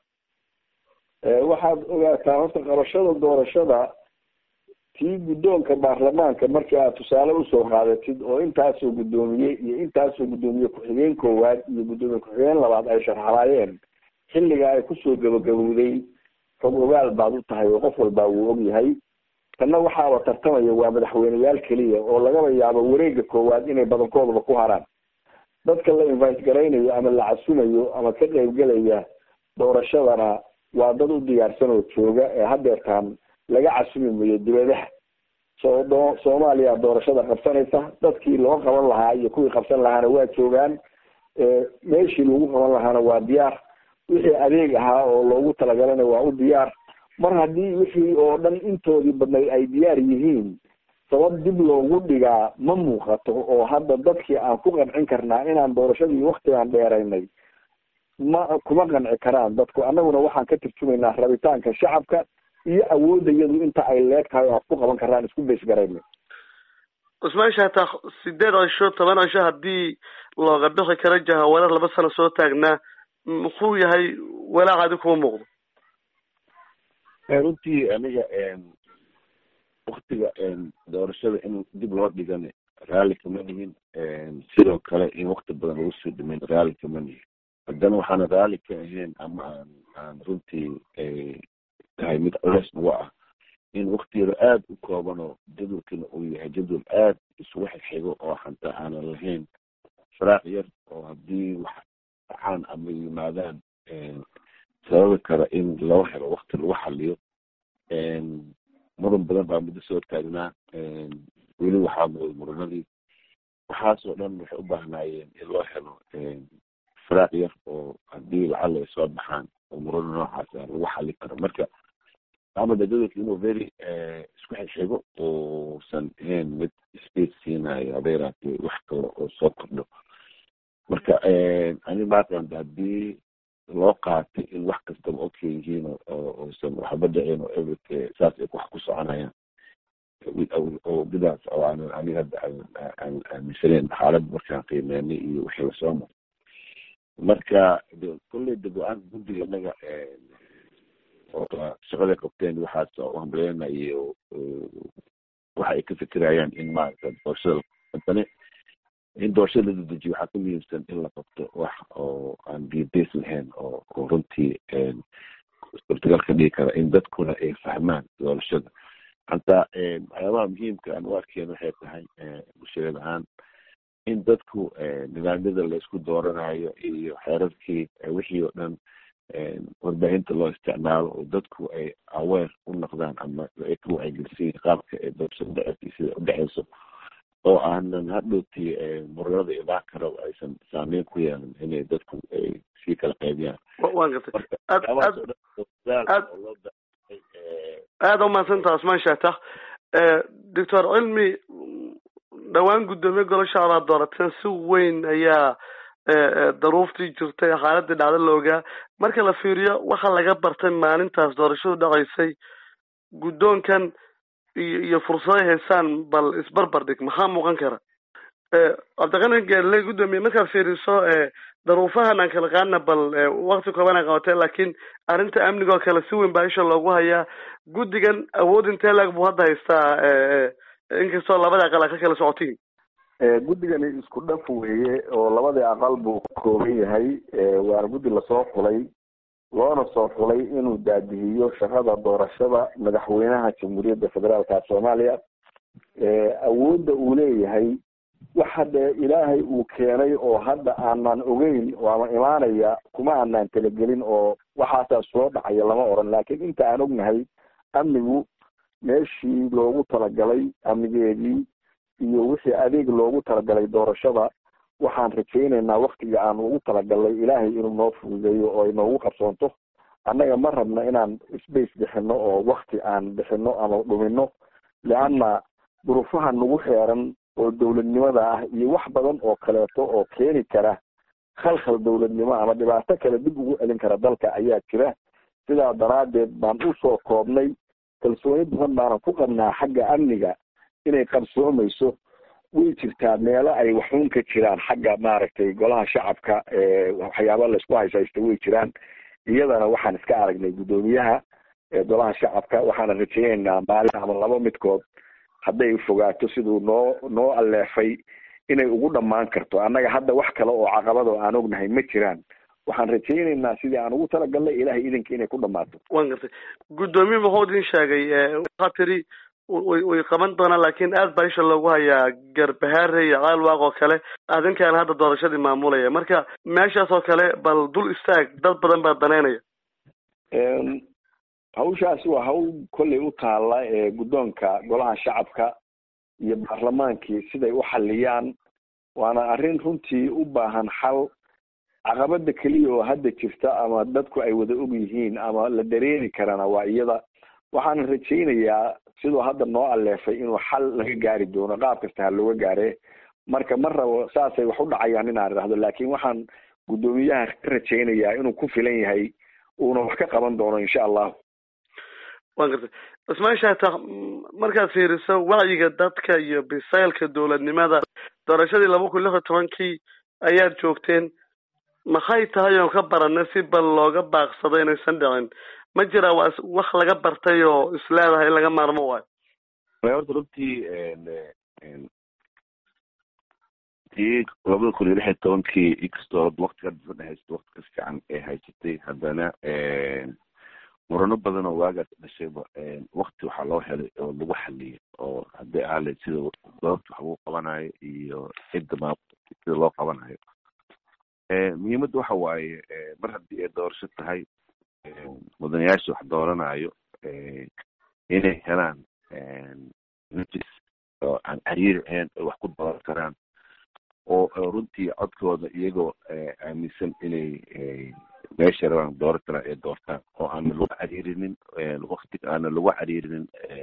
waxaad ogaataa horta qabashada doorashada tii guddoonka baarlamaanka markii aad tusaale usoo qaadatid oo intaasoo guddoomiye iyo intaasoo guddoomiye ku-xigeen koowaad iyo guddoomiye ku-xigeen labaad ay sharxalaayeen xilliga ay kusoo gabagabowday xog ogaal baad u tahay oo qof walbaa wuu og yahay tanna waxaaba tartamaya waa madaxweyneyaal keliya oo lagaba yaabo wareega koowaad inay badankoodaba ku haraan dadka la invite garaynayo ama la casumayo ama ka qaybgelaya doorashadana waa dad u diyaarsan oo jooga ee hadeertaan laga casumi mayo dibadaha soo doo soomaaliya doorashada qabsanaysa dadkii loo qaban lahaa iyo kuwii qabsan lahaana waa joogaan meeshii lagu qaban lahaana waa diyaar wixii adeeg ahaa oo loogu talagalana waa u diyaar mar haddii wixii oo dhan intoodii badnay ay diyaar yihiin sabab dib loogu dhigaa ma muuqato oo hadda dadkii aan ku qancin karnaa inaan doorashadii waktigaan dheeraynay ma kuma qanci karaan dadku annaguna waxaan ka tarjumaynaa rabitaanka shacabka iyo awoodda iyadu inta ay leeg tahay aan ku qaban karaan isku beesgarayna cusmaan shaataa sideed cisho toban cisho haddii looga bixi karo jahawareer laba sano soo taagnaa muxuu yahay walaac adi kuma muuqdo runtii aniga waktiga doorashada in dib loo dhigana raalli kama nihin, sidoo kale in wakti badan lagu soo dhimin raalli kama nihin. haddana waxaana raalli ka ahayn ama aan aan runtii tahay mid culays nagu ah in waktigeeda aada u koobano jadwalkina uu yahay jadwal aada isugu xigxigo oo xataa aanan lahayn faraaq yar oo haddii wax dhacaan ama yimaadaan sababi kara in loo helo wakti lagu xaliyo. muran badan baa muddo soo taagnaa, weli waxaa muday muranadii. waxaasoo dhan waxay u baahnaayeen in loo helo faraaq yar oo haddii lacag ay soo baxaan oo murano noocaas ah lagu xali karo. marka amada jadwalka inuu very isku xigxigo uusan ahayn mid space siinayo habeeraatee wax kale oo soo kordho. marka ani maaqan haddii loo qaatay in wax kastaba okay yihiin oosan waxba dhicin oo everything saas ay wax ku soconayaan oo bidaas oo aan aniga aan aaminsaneen xaaladda markaan qiimeynay iyo wixii lasoo maray. marka kulley de go-aan guddiga inaga shaqada qabteen waxaas u hambaleynayo waxa ay ka fikirayaan in maarata doorashada qabtane in doorashada la dejiyo waxaa ka muhiimsan in la qabto wax oo aan biyabeys lahayn oo oo runtii suurtagal ka dhigi kara in dadkuna ay fahmaan doorashada. hataa waxyaabaha muhiimka aan u arkeen waxay tahay bulshada ahaan in dadku nidaamyada laysku dooranayo iyo xeerarkii wixii oo dhan warbaahinta loo isticmaalo oo dadku ay aware u noqdaan ama ay ka wacyigelisiin qaabka ay doorashada dhaceysa sida u dhexeyso oo aanan hadhowtii muranada imaan karo aysan saameyn ku yeelan inay dadku ay sii kala qaybiyaan. waan gartay aada umahadsantaha Usmaan Shaatax. doctor cilmi dhawaan guddoomiye golaha shacabaa doorateen si weyn ayaa daruuftii jirtay xaaladii dhacda loogaa. marka la fiiriyo waxa laga bartay maalintaas doorashadu dhaceysay guddoonkan iyo fursado heesaan bal isbarbar dhig maxaa muuqan kara? cabdiqani geelle guddoomiye markaad fiiriso daruufahan aan kala qaadna bal wakti kooban ay qabatee laakiin arrinta amniga oo kale si weyn baa isha loogu hayaa. guddigan awood intee laag buu hadda haystaa inkastoo labada aqal a ka kala socotiin? guddigani isku dhaf weeye oo labadii aqal buu ka kooban yahay. waana guddi lasoo xulay loona soo xulay inuu daadihiyo shaqada doorashada madaxweynaha jamhuuriyadda federaalka soomaaliya. awoodda uu leeyahay wax hadda ilaahay uu keenay oo hadda aanan ogeyn waama imaanaya kuma aanan talagelin oo waxaasaa soo dhacaya lama oran. laakiin inta aan ognahay amnigu meeshii loogu talagalay amnigeedii iyo wixii adeeg loogu talagalay doorashada waxaan rajaynaynaa waktiga aan ugu talagalnay ilaahay inuu noo fududeeyo oo inoogu qabsoonto. annaga ma rabna inaan space bixino oo wakti aan bixino ama dhumino, leanna duruufaha nagu xeeran oo dawladnimada ah iyo wax badan oo kaleeto oo keeni kara khalkhal dawladnimo ama dhibaato kale dib ugu celin kara dalka ayaa jira. sidaa daraadeed baan usoo koobnay kalsooni badan baanan ku qabnaa xagga amniga inay qarsoomayso. way jirtaa meelo ay waxuun ka jiraan xagga maaragtay golaha shacabka waxyaaba laysku haysaysta way jiraan. iyadana waxaan iska aragnay guddoomiyaha golaha shacabka waxaana rajaynaynaa maalin ama laba midkood hadday fogaato siduu noo noo aleefay inay ugu dhammaan karto. annaga hadda wax kale oo caqabad oo aan ognahay ma jiraan. waxaan rajaynaynaa sidii aan ugu talagalnay ilaahay idinka inay ku dhammaato. waan gartay guddoomiye muxuu idin sheegay? waxaa tiri way way qaban doonaan laakiin aad baa isha loogu hayaa garbahaare iyo caalwaaq oo kale adinkaan hadda doorashadii maamulaya. marka meeshaas oo kale bal dul istaag, dad badan baa daneynaya. hawshaasi waa hawl kolley u taalla ee guddoonka golaha shacabka iyo baarlamaankii siday u xaliyaan. waana arrin runtii u baahan xal. caqabada keliya oo hadda jirta ama dadku ay wada og yihiin ama la dareemi karana waa iyada. waxaana rajaynayaa siduu hadda noo aleefay inuu xal laga gaari doono qaab kasta ha looga gaare. marka ma rabo saasay wax u dhacayaan inaan idhaahdo, laakiin waxaan guddoomiyaha ka rajaynayaa inuu ku filan yahay uuna wax ka qaban doono insha allahu. waan gartay Usmaan Shaatax, markaad fiiriso wacyiga dadka iyo bisaylka dowladnimada doorashadii laba kun lix iyo tobankii ayaad joogteen, maxay tahay oo ka baranay si bal looga baaqsado inaysan dhicin? ma jira wax laga bartay oo isleedahay in laga maarmo waayo? horta runtii tii labada kun iyo lix iyo tobankii inkastoo waktiga dhexaysta wakti ka fiican ee haysatay haddana murano badan oo waagaas dhashayba wakti waxaa loo helay oo lagu xaliyay oo haddii aale sida goobta wax lagu qabanayo iyo cidda maamulka sida loo qabanayo. muhiimadda waxa waaye mar haddii ay doorasho tahay mudanayaasha wax dooranayo inay helaan nafis oo aan cariiri ahayn ay wax ku dooran karaan oo runtii codkooda iyagoo aaminsan inay meesha rabaan dooran karaan ay doortaan oo aana lagu cariirinin wakti aana lagu cariirinin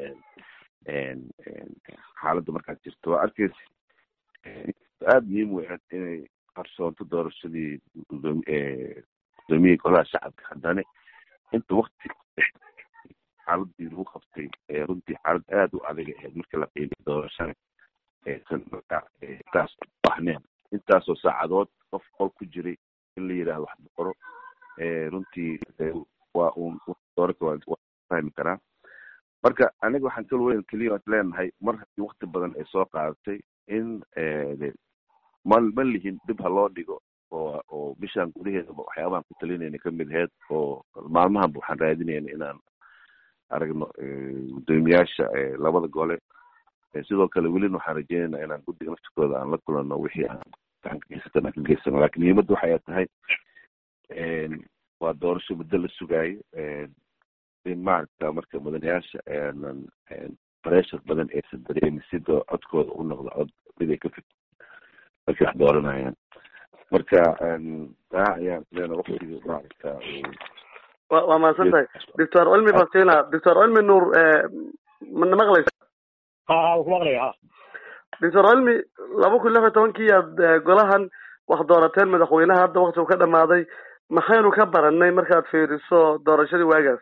xaaladda markaad jirto. waa arkeysa aada muhiim u ahayd inay qarsoonto doorashadii gudoomiyihii golaha shacabka, haddana inta wakti xaaladii lagu qabtay runtii xaalad aada u adag ahayd marka la qiimay doorashada aysan markaa taas bahneen intaasoo saacadood qof qol ku jiray in la yidhaahdo wax boqoro runtii waa uun dooraka waa fahmi karaa. marka aniga waxaan kal weyn keliya leenahay mar haddii wakti badan ay soo qaadatay in ma ma lihin dib ha loo dhigo oo oo bishaan gudaheedaba waxyaabahan ku talinayna kamid ahayd oo maalmahanba waxaan raadinayna inaan aragno gudoomiyaasha labada gole. sidoo kale welina waxaan rajeynayna inaan guddiga naftikooda aan la kulano wixii aan gacan ka geysatan aan ka geysano. laakiin muhiimadda waxay tahay waa doorasho muddo la sugaayo in maaragta marka mudanayaasha aanan pressure badan aysan dareemin sida codkooda u noqdo cod mid ay ka fig markay wax dooranayaan. marka taa ayaan leena waqtiga maaragta waa mahadsan tahay doctor cilmi basina. doctor cilmi nuur mana maqlaysa? ha ku maqlaya. ha doctor cilmi laba kun lix iyo tobankii aad golahan wax doorateen madaxweynaha hadda wakti uu ka dhamaaday, maxaynu ka baranay markaad fiiriso doorashadii waagaas?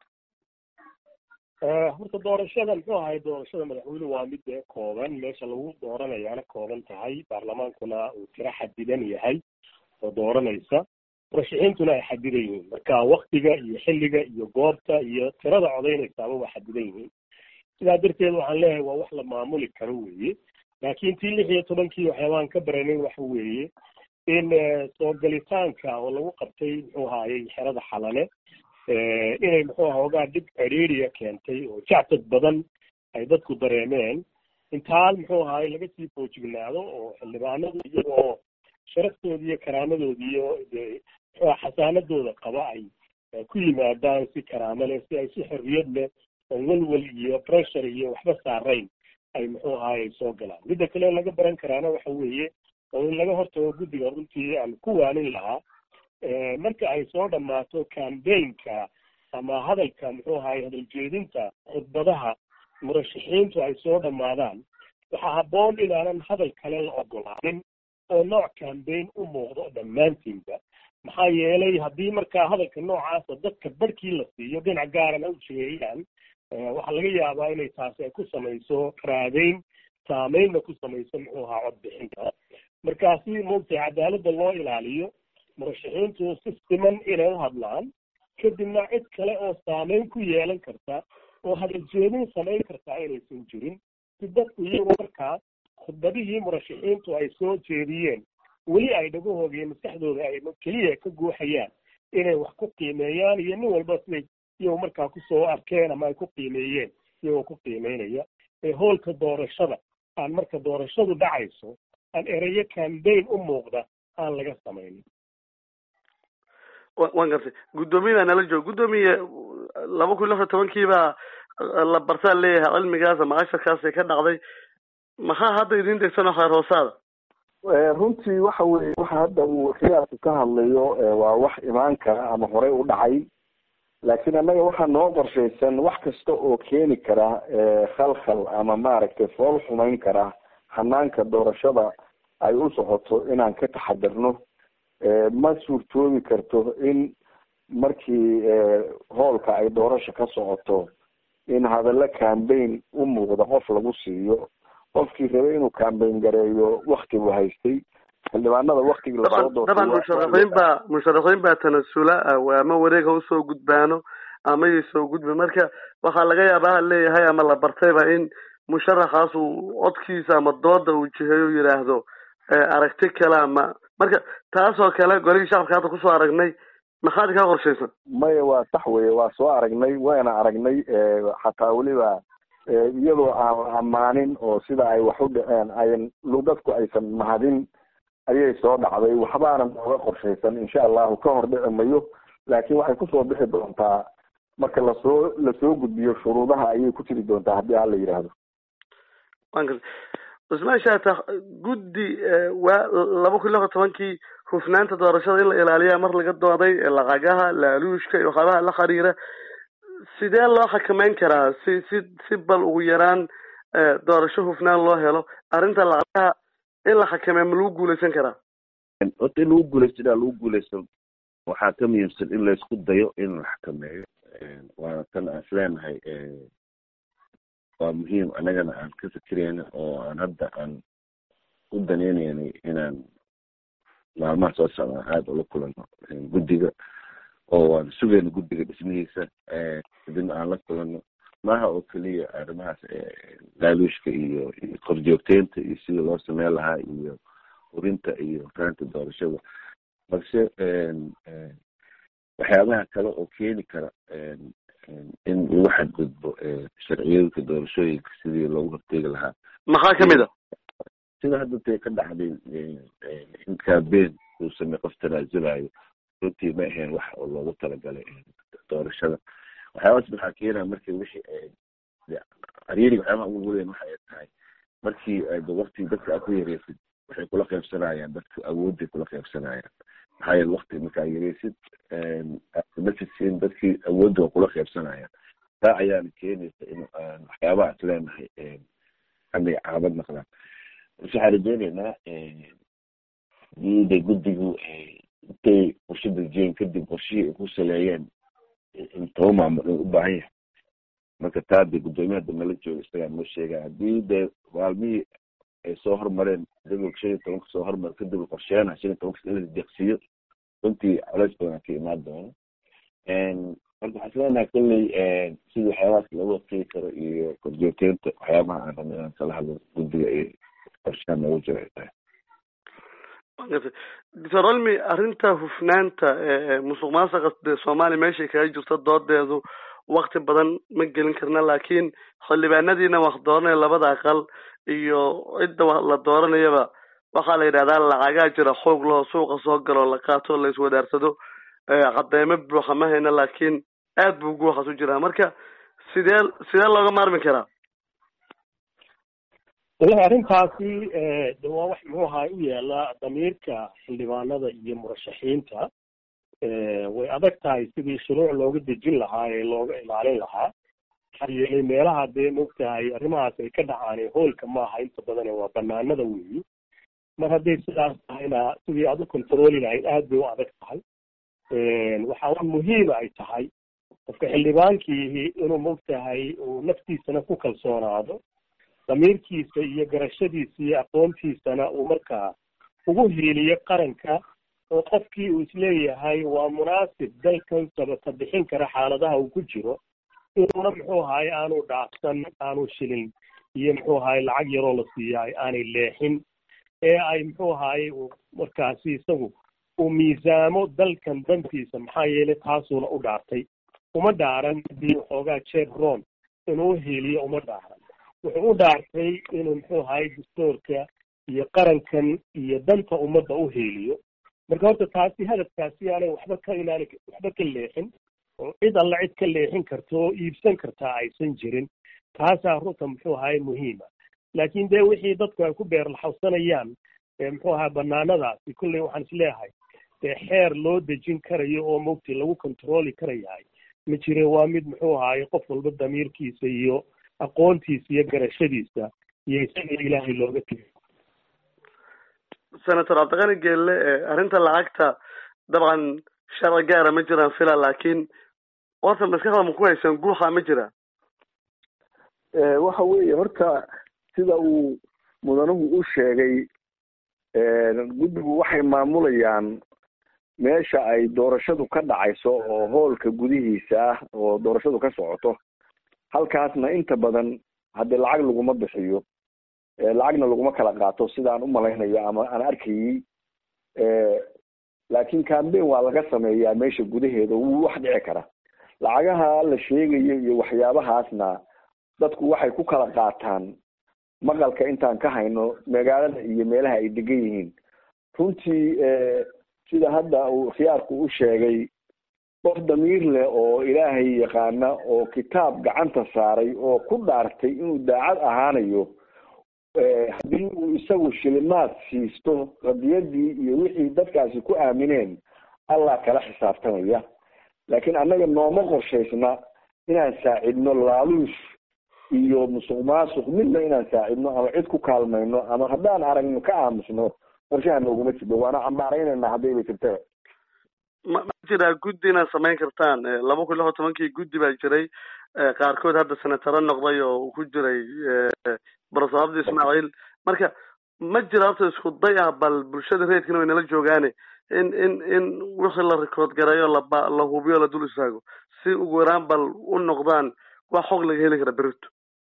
horta doorashada muxuu ahay doorashada madaxweynuhu waa mid kooban, meesha lagu dooranayaana kooban tahay, baarlamaankuna uu tiro xadidan yahay oo dooranaysa, murashaxiintuna ay xadidan yihiin. marka waktiga iyo xilliga iyo goobta iyo tirada codaynaysaaba waa xadidan yihiin. sidaa darteed waxaan leeyahay waa wax la maamuli karo weeye. laakiin tii lix iyo tobankii waxyaabaan ka baranay waxa weeye in soo galitaanka oo lagu qabtay muxuu ahaayey xerada xalane inay muxuu aha ogaa dhib ciriiriya keentay oo jactad badan ay dadku dareemeen. intaan muxuu ahaay laga sii foojignaado oo xildhibaanadu iyagoo sharaftoodi iyo karaamadoodi iyo muxuu xasaanadooda qaba ay ku yimaadaan si karaamo leh, si ay si xorriyad leh oo welwel iyo pressure iyo waxba saarayn ay muxuu ahaay soo galaan. midda kale laga baran karaana waxa weeye oo in laga hortago guddiga runtii aan ku waanin lahaa marka ay soo dhammaato cambaynka ama hadalka muxuu ahaay hadaljeedinta khudbadaha murashaxiintu ay soo dhammaadaan, waxaa habboon inaanan hadal kale la ogolaanin oo nooc cambayn u muuqdo dhammaantiinba. maxaa yeelay haddii markaa hadalka noocaasa dadka barhkii la siiyo dhinac gaarana u jeeyaan, waxaa laga yaabaa inay taasi ay ku samayso raadayn, saameynna ku samayso muxuu ahaa codbixinta. markaasi moogtay cadaaladda loo ilaaliyo murashaxiintu si siman inay u hadlaan, kadibna cid kale oo saameyn ku yeelan karta oo hadaljeedin samayn kartaa inaysan jirin, si dadku iyagoo markaa khudbadihii murashaxiintu ay soo jeediyeen weli ay dhagahooda iyo maskaxdooda ay keliya ka guuxayaan inay wax ku qiimeeyaan, iyo nin walba siday iyagoo markaa kusoo arkeen ama ay ku qiimeeyeen iyagoo ku qiimeynaya. ee hoolka doorashada aan marka doorashadu dhacayso aan erayo cambayn u muuqda aan laga samaynin. waan gartay. guddoomiye baa nala jooga. guddoomiye laba kun lix iyo tobankiibaa la bartaa leeyahay cilmigaas ama casharkaasay ka dhacday. maxaa hadda idin degsanoo khayr hoosaada? runtii waxa weye waxa hadda uu khiyaarku ka hadlayo waa wax imaan kara ama horey u dhacay, laakiin annaga waxaa noo qorshaysan wax kasta oo keeni kara khalkhal ama maaragtay fool xumayn kara hanaanka doorashada ay u socoto inaan ka taxadirno. ma suurtoobi karto in markii hoolka ay doorasho ka socoto in hadallo cambayn u muuqda qof lagu siiyo. qofkii rabay inuu cambayn gareeyo wakti buu haystay, xildhibaanada waktigii lasoo doortay daban musharaxiin baa musharaxiin baa tanasula ama wareega usoo gudbaano ama ay soo gudbi. marka waxaa laga yaabaa leeyahay ama la bartayba in musharaxaas uu codkiisa ama dooda uu jiheeyo yidhaahdo aragti kale ama marka taasoo kale golihii shacabka hadda kusoo aragnay maxaad kaa qorshaysan? maya waa sax weye, waa soo aragnay, wayna aragnay xataa weliba iyadoo aan la amaanin oo sida ay wax u dhaceen ayan dadku aysan mahadin ayay soo dhacday. waxbaana nooga qorshaysan insha allahu ka hor dhici mayo, laakiin waxay kusoo bixi doontaa marka lasoo lasoo gudbiyo shuruudaha ayay ku jiri doontaa haddii hala yidhaahdo. cusmaan shaatax, guddi waa laba kun iyo lix iyo tobankii hufnaanta doorashada in la ilaaliyaa mar laga dooday, lacagaha laaluushka iyo waxyaabaha la xiriira, sidee loo xakameyn karaa si si si bal ugu yaraan doorasho hufnaan loo helo? arrinta lacagaha in la xakameeyo ma lagu guuleysan karaa? horta in lagu guuleysto ilaa lagu guuleysto waxaa ka muhiimsan in laysku dayo in la xakameeyo. waana tan aan isleenahay waa muhiim, anagana aan ka fikireyna oo aan hadda aan u daneyneynay inaan maalmaha soo socdaan aada ula kulano guddiga, oo waan sugayna guddiga dhismihiisa kadibna aan la kulano maaha oo keliya arrimahaas laaluushka iyo iyo korjoogteynta iyo sidii loo sameyn lahaa iyo urinta iyo faanta doorashada, balse waxyaabaha kale oo keeni kara in lagu xadgudbo sharciyooyinka doorashooyinka sidii loogu horteegi lahaa. maxaa kamid a? sida hadda tay ka dhacday in campaign uu samey qof tanaasulayo, runtii ma ahayn wax oo loogu talagalay doorashada. waxyaabaas maxaa keenaa markii wixii cariiriga waxyaabaha ugu weyn waxa ay tahay markii waqti dadka aad ku yareysid waxay kula qaybsanayaan, dadka awoodday kula qaybsanayaan. maxaa yeele waqti markaa yareysid masisin dadkii awoodda waa kula qaybsanayaan. taa ayaana keenaysa in waxyaabaha is leenahay amay caabad naqdaan. waxaan rajeyneynaa diida guddigu intay qorshe dejiyeen kadib qorshihii ay ku saleeyeen in toba maamul u baahan yahay. marka taa dee guddoomiyaha dambe la jooga isagaa noo sheegaya haddii dee maalmihii ay soo hormareen dabilka shan iyo tobanka soo hormar kadib qorsheena shan iyo tobanka in la deeqsiiyo, runtii colays badan ka imaan doono. marka waxaan isleenahay kolley sidii waxyaabahaas loogu hortegi karo iyo korjoogteynta waxyaabaha aan rabno inaan kala hadlo guddiga iyo qorshaha noogu jiro ay tahay. doctor olmi, arrinta hufnaanta musuq maasuqa dee soomaaliya meeshay kaga jirto doodeedu wakti badan ma gelin karna, laakiin xildhibaanadiina wax dooranaya labada aqal iyo cidda la dooranayaba waxaa la yidhahdaa lacagaa jira xoog loo suuqa soo galo la qaato la iswadaarsado, cadeymo buuxa ma hayna, laakiin aad buu guuxaas u jiraa. marka sidee sidee looga maarmi karaa? walahi arrintaasi de waa wax muxuu ahaa u yaala damiirka xildhibaanada iyo murashaxiinta. way adag tahay sidii shuruuc looga dejin lahaa ee looga ilaalin lahaa. maxaa yeelay meelaha dee mogtahay arrimahaas ay ka dhacaan hoolka maaha inta badan waa banaanada weyi. mar hadday sidaas tahayna sidii aad u controli lahayd aad bay u adag tahay. waxaa muhiima ay tahay qofka xildhibaankiihi inuu mogtahay uu naftiisana ku kalsoonaado, damiirkiisa iyo garashadiisa iyo aqoontiisana uu markaa ugu hiiliyo qaranka, oo qofkii uu isleeyahay waa munaasib dalkan sabata bixin kara xaaladaha uu ku jiro, inuuna muxuu ahaay aanu dhaafsan, aanu shilin iyo muxuu ahaay lacag yaroo la siiyaay aanay leexin, ee ay muxuu ahaay markaasi isagu uu miisaamo dalkan dantiisa. maxaa yeelay taasuuna u dhaartay, uma dhaaran hadii waxoogaa jeeb roon inuu hiiliyo, uma dhaaran. wuxuu u dhaartay inuu muxuu ahaay dastuurka iyo qarankan iyo danta ummadda u hiiliyo. marka horta taasi hadafkaasi aanay waxba ka inaan waxba ka leexin, oo cid alla cid ka leexin karto oo iibsan kartaa aysan jirin. taasaa runta muxuu ahaay muhiima. laakiin dee wixii dadku ay ku beerlaxawsanayaan muxuu ahaa banaanadaasi kolley waxaan isleeyahay dee xeer loo dejin karayo oo mogti lagu controli karayahay ma jire. waa mid muxuu ahaay qof walba damiirkiisa iyo aqoontiisa iyo garashadiisa iyo isaga ilaahay looga tegay. senator cabdiqani geelle, arrinta lacagta dabcan sharci gaara ma jiraan fila, laakiin horta maskaxda ma ku haysan guuxa ma jira? waxa weeye horta sida uu mudanuhu u sheegay, guddigu waxay maamulayaan meesha ay doorashadu ka dhacayso oo hoolka gudihiisa ah oo doorashadu ka socoto. halkaasna inta badan haddii lacag laguma bixiyo lacagna laguma kala qaato sidaan umalaynayo ama aan arkayey laakiin cambaign waa laga sameeyaa meesha gudaheeda wuu wax dhici kara lacagaha la sheegayo iyo waxyaabahaasna dadku waxay ku kala qaataan maqalka intaan ka hayno magaalada iyo meelaha ay degan yihiin runtii sida hadda uu khiyaarku u sheegay qof damiir leh oo ilaahay yaqaana oo kitaab gacanta saaray oo ku dhaartay inuu daacad ahaanayo haddii uu isagu shilimaad siisto qadiyadii iyo wixii dadkaasi ku aamineen allah kala xisaabtamaya laakiin annaga nooma qorshaysna inaan saacidno laaluush iyo musuq maasuq midna inaan saacidno ama cid ku kaalmayno ama haddaan aragno ka aamusno qorshaha nooguma jiro waana cambaaraynayna haddayba jirtaba ma ma jiraa guddi inaad samayn kartaan laba kun lix iyo tobankii guddi baa jiray qaarkood hadda senataro noqday oo uu ku jiray professor abdi ismaaciil marka ma jira horta isku day ah bal bulshada reerkina way nala joogaane in in in wixii la record gareeyo la la hubiyo la dul istaago si ugu yaraan bal u noqdaan wax xog laga heli kara berito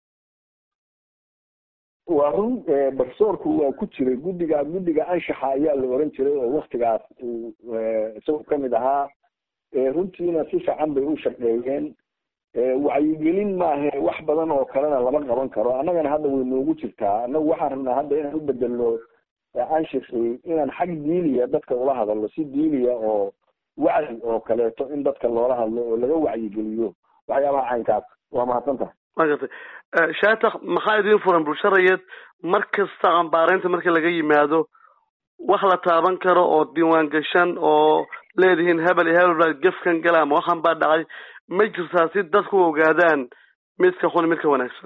waa run professorku waa ku jiray guddiga guddiga anshaxa ayaa la oran jiray oo waktigaas isagoo kamid ahaa runtiina si fiican bay u shaqeeyeen wacyigelin maahe wax badan oo kalena lama qaban karo annagana hadda way noogu jirtaa annagu waxaan rabnaa hadda inaan u bedelno anshixi inaan xag diiniya dadka ula hadalno si diiniya oo wacyi oo kaleeto in dadka loola hadlo oo laga wacyigeliyo waxyaabaha caynkaas waa mahadsantahay ma gartay shaatax maxaa idin furan bulsharayeed mar kasta cambaareynta marka laga yimaado wax la taaban karo oo diiwaan gashan oo leedihiin hebel iyo hebel baa gefkan gala ama waxan baa dhacay ma jirtaa si dadku ogaadaan midka xun midka wanaagsan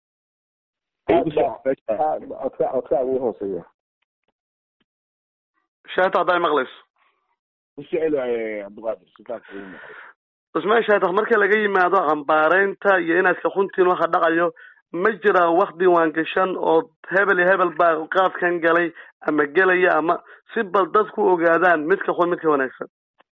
codka ugu hooseeya shaatax hadday maqlayso usmaan shaatax marka laga yimaado cambaareynta iyo inaad ka xuntiin waxa dhacayo ma jiraa wax diiwaan gashan oo hebel iyo hebel baa qaadkan galay ama gelaya ama si bal dadku ogaadaan midka xun midka wanaagsan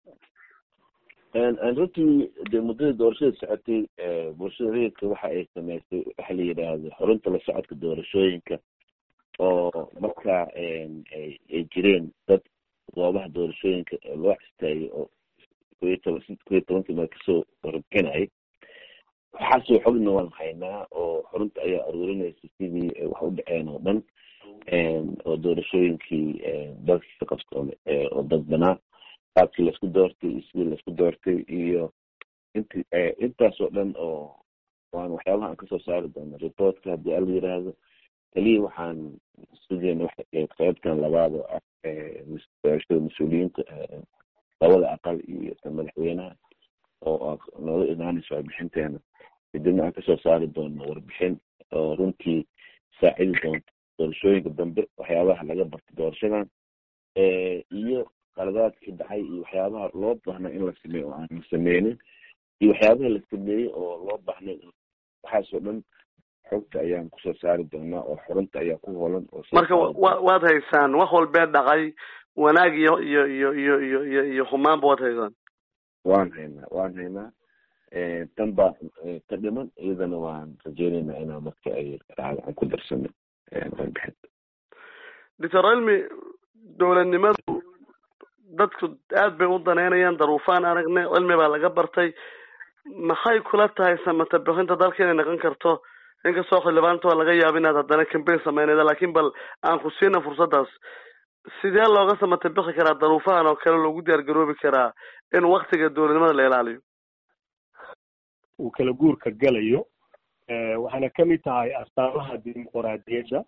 runtii dee muddada doorashada socotay bulshada reerka waxa ay samaysay waxa la yidhaahdo xurunta la socodka doorashooyinka oo marka ay jireen dad goobaha doorashooyinka loo istaagay oo koyo toban koyo tobankii meel kasoo warbixinayay waxaasoo xogna waan haynaa oo xurunta ayaa aruurinaysa sidii wax u dhaceen oo dhan oo doorashooyinkii dalkii ka qabsoomay oo dad banaa qaabkii laisku doortay iyo sidii laisku doortay iyo inti intaas oo dhan oo waan waxyaabaha aan kasoo saari doono reportka haddii ala yiraahdo kaliya waxaan sugeyna qaybtan labaad oo ah doorashada mas-uuliyiinta labada aqal iyo tan madaxweynaha oo noola imaanayso warbixinteena kadibna aan kasoo saari doono warbixin oo runtii saacidi doonto doorashooyinka dambe waxyaabaha laga bartay doorashadan iyo qaladaadkii dhacay iyo waxyaabaha loo baahnaa in la sameeyo oo aan la sameynin iyo waxyaabaha la sameeyey oo loo baahnay waxaasoo dhan xogta ayaan kusoo saari doonaa oo xurunta ayaa ku holan oo marka wa waad haysaan wax walbee dhacay wanaag iyo iyo iyo iyo iyo iyo iyo xumaanba waad haysaan waan haynaa waan haynaa tan baa ka dhiman iyadana waan rajeynaynaa inaa marka ay dhacdo aan ku darsano warbixinta doctor cilmi dowladnimadu dadku aad bay u daneynayaan daruufaan aragnay cilmi baa laga bartay maxay kula tahay samata bixinta dalka inay noqon karto inkastoo xildhibaanta waa laga yaaba inaad haddana cambaign sameynayda laakiin bal aan ku siina fursaddaas sidee looga samata bixi karaa daruufahan oo kale loogu diyaar garoobi karaa in waktiga dowladnimada la ilaaliyo uu kala guurka galayo waxaana kamid tahay astaamaha dimuqraadiyadda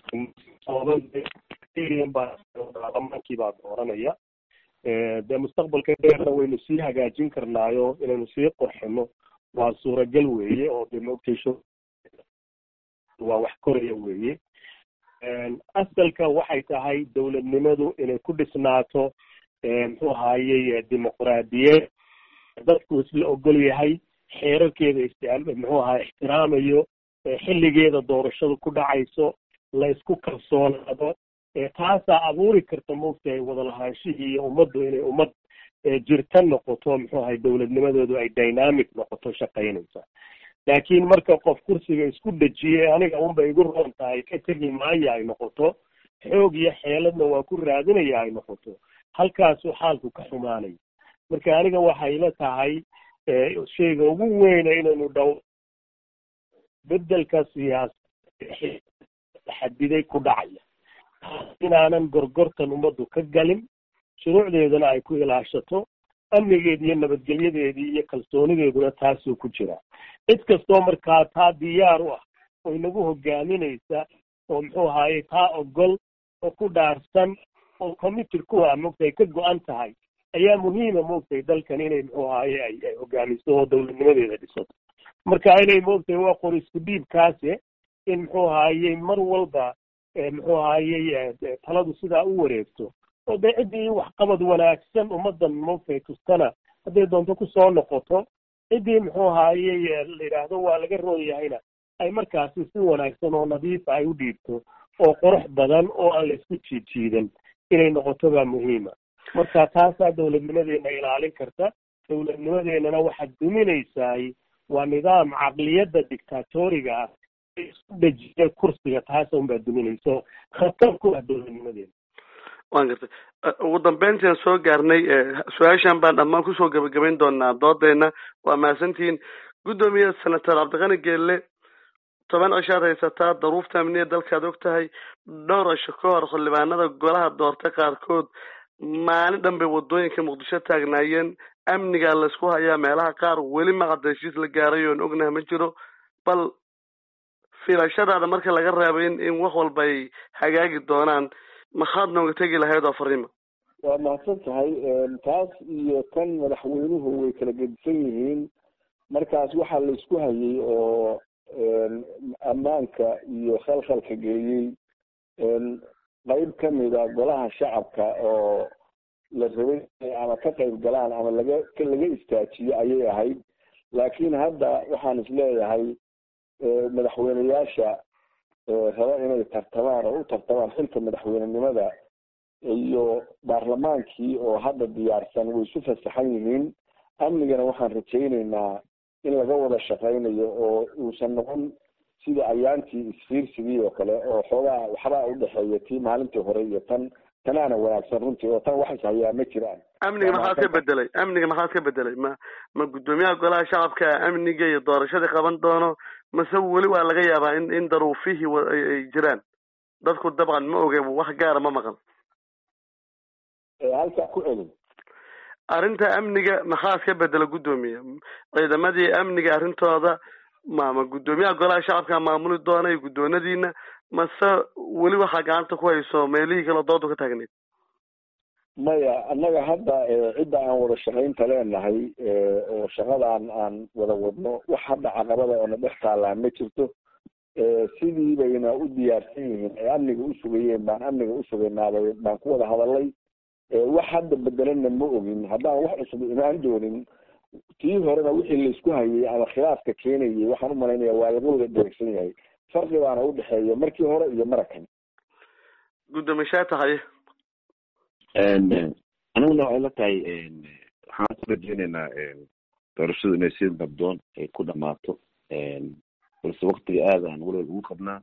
baarlamaankii baa dooranaya dee mustaqbalka dheerna waynu sii hagaajin karnaayo inaynu sii qorxino waa suuragal weeye oo de maogtaysho waa wax koraya weeye asalka waxay tahay dowladnimadu inay ku dhisnaato muxuu ahayey dimuqraadiyad dadku isla ogol yahay xeerarkeeda istiaal muxuu ahaa ixtiraamayo xilligeeda doorashadu ku dhacayso la isku kalsoonaado taasaa abuuri karta maogtahay wadalahaanshihii iyo ummaddu inay ummad jirta noqoto muxuu ahay dowladnimadoodu ay dynamic noqoto shaqaynaysa laakiin marka qof kursiga isku dhejiyey aniga unbay igu roon tahay ka tegi maayo ay noqoto, xoog iyo xeeladna waa ku raadinaya ay noqoto, halkaasuu xaalku ka xumaanaya. marka aniga waxay la tahay shayga ugu weyna inaynu dhow bedelka siyaasad xadiday ku dhacaya inaanan gorgortan ummaddu ka galin, shuruucdeedana ay ku ilaashato, amnigeedi iyo nabadgelyadeedii iyo kalsoonideeduna taasuu ku jira. cid kastoo markaa taa diyaar u ah oo inagu hogaaminaysa oo muxuu ahaaye taa ogol oo ku dhaarsan oo committed ku ah moogtay ka go-an tahay ayaa muhiima moogtay dalkan inay muxuu ahaaye ay ay hogaamiso oo dowladnimadeeda dhisato. marka inay moogtay waa qor isku dhiibkaasi in muxuu ahaaye mar walba muxuu ahaaye taladu sidaa u wareegto oo dee ciddii waxqabad wanaagsan ummaddan moogtay tustana hadday doonto kusoo noqoto, ciddii muxuu ahaaye la yidhaahdo waa laga roon yahayna ay markaasi si wanaagsan oo nadiifa ay u dhiibto oo qurux badan oo aan la isku jiidjiidan inay noqoto baa muhiima. marka taasaa dowladnimadeena ilaalin karta. dowladnimadeennana waxaad duminaysaay waa nidaam caqliyadda dictatoriga ah isku dejiya kursiga, taasa unbaa duminayso khatar ku ah dowladnimadeena. waan gartay. ugu dambeyntiaan soo gaarnay su-aashan baan dhammaan kusoo gabagabayn doonaa doodeena. waa mahadsantihiin. guddoomiye senator cabdiqani geelle, toban cishaad haysataa, daruufta amniya dalkaad og tahay, dhowr cisho ka hor xildhibaanada golaha doortay qaarkood maalin dhan bay wadooyinka muqdisho taagnaayeen, amnigaa laysku hayaa meelaha qaar, weli maqada heshiis la gaaray oon ognaha ma jiro. bal filashadaada marka laga reebay in in wax walba ay hagaagi doonaan, maxaad nooga tegi lahayd oo fariima? waa mahadsan tahay. taas iyo kan madaxweynuhu way kala gedisan yihiin. markaas waxaa laysku hayay oo ammaanka iyo khalkhalka geeyey qayb kamida golaha shacabka oo la rabay ama ka qayb galaan ama laga laga istaajiyo ayay ahayd. laakiin hadda waxaan isleeyahay madaxweyneyaasha raba inay tartamaan oo u tartamaan xilka madaxweynenimada iyo baarlamaankii oo hadda diyaarsan way isu fasaxan yihiin. amnigana waxaan rajaynaynaa in laga wada shaqaynayo oo uusan noqon sida ayaantii isfiirsigii oo kale oo xoogaa waxbaa udhexeeya tii maalintii hore iyo tan tanaana wanaagsan runtii oo tan wax is hayaa ma jiraan. amniga maxaad ka bedelay? amniga maxaad ka bedelay? ma ma guddoomiyaha golaha shacabka amniga iyo doorashadii qaban doono, mase weli waa laga yaabaa in in daruufihii ay jiraan? dadku dabcan ma oge, wax gaara ma maqan. halkaa ku celin. arrinta amniga maxaa ka bedela guddoomiye? ciidamadii amniga arrintooda ma ma guddoomiyaha golaha shacabka maamuli doona iyo guddoonadiina, mase weli waxaa gacanta ku hayso meelihii kale doodu ka taagneyd? maya, annaga hadda cidda aan wada shaqaynta leenahay oo shaqadaan aan wada wadno wax hadda caqabada oona dhex taallaan ma jirto. sidii bayna u diyaarsan yihiin ay amniga u sugayeen baan amniga u sugaynaabay baan ku wada hadalay. wax hadda bedelana ma ogin. haddaan wax cusub imaan doonin, tii horena wixii laysku hayay ama khilaafka keenayay waxaan u malaynaya waa laga wada dheregsan yahay. farqi baana udhexeeya markii hore iyo marakan. guddoomishaa tahay aniguna waxay la tahay waxaan ku rajeynaynaa doorashadu inay si nabdoon ay ku dhamaato, balse waktiga aad aan weliba ugu qabnaa.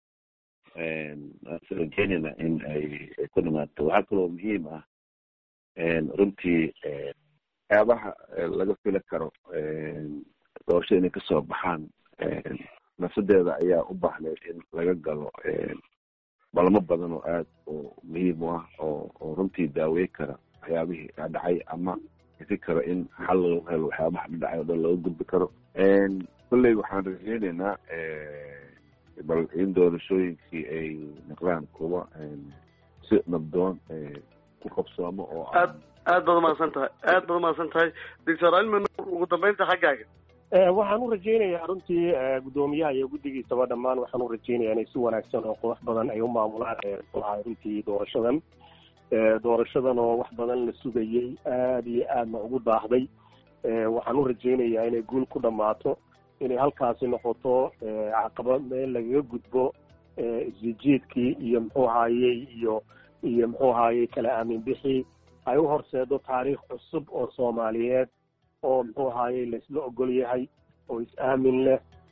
waan rajeynaynaa in ay ku dhamaato. waxaa kaloo muhiim ah runtii waxyaabaha laga fili karo doorashada inay kasoo baxaan nafsadeeda ayaa u baahneyd in laga galo balamo badan oo aad oo muhiim u ah oo oo runtii daaweyn kara waxyaabihii dhacay ama isi karo in xal lagu helo waxyaabaha dhacay oo dhan laga gudbi karo. kolley waxaan rajeynaynaa bal in doorashooyinkii ay noqdaan kuwa si nabdoon ku qabsoomo oo aad aad baad umahadsan tahay aad baad umahadsan tahay doctor cilmi nuur. ugu dambeynta xaggaaga waxaan u rajaynayaa runtii guddoomiyaha iyo guddigiisaba dhammaan waxaan u rajaynayaa inay si wanaagsan oo qurux badan ay u maamulaan runtii doorashadan doorashadan oo wax badan la sugayey aada iyo aadna ugu daahday. waxaan u rajaynayaa inay guul ku dhammaato, inay halkaasi noqoto caqabad meel lagaga gudbo isjiidkii iyo muxuu ahaayey iyo iyo muxuu ahaayey kala aamin bixi ay u horseedo taariikh cusub oo soomaaliyeed oo muxuu ahaayey laisla ogol yahay oo is-aamin leh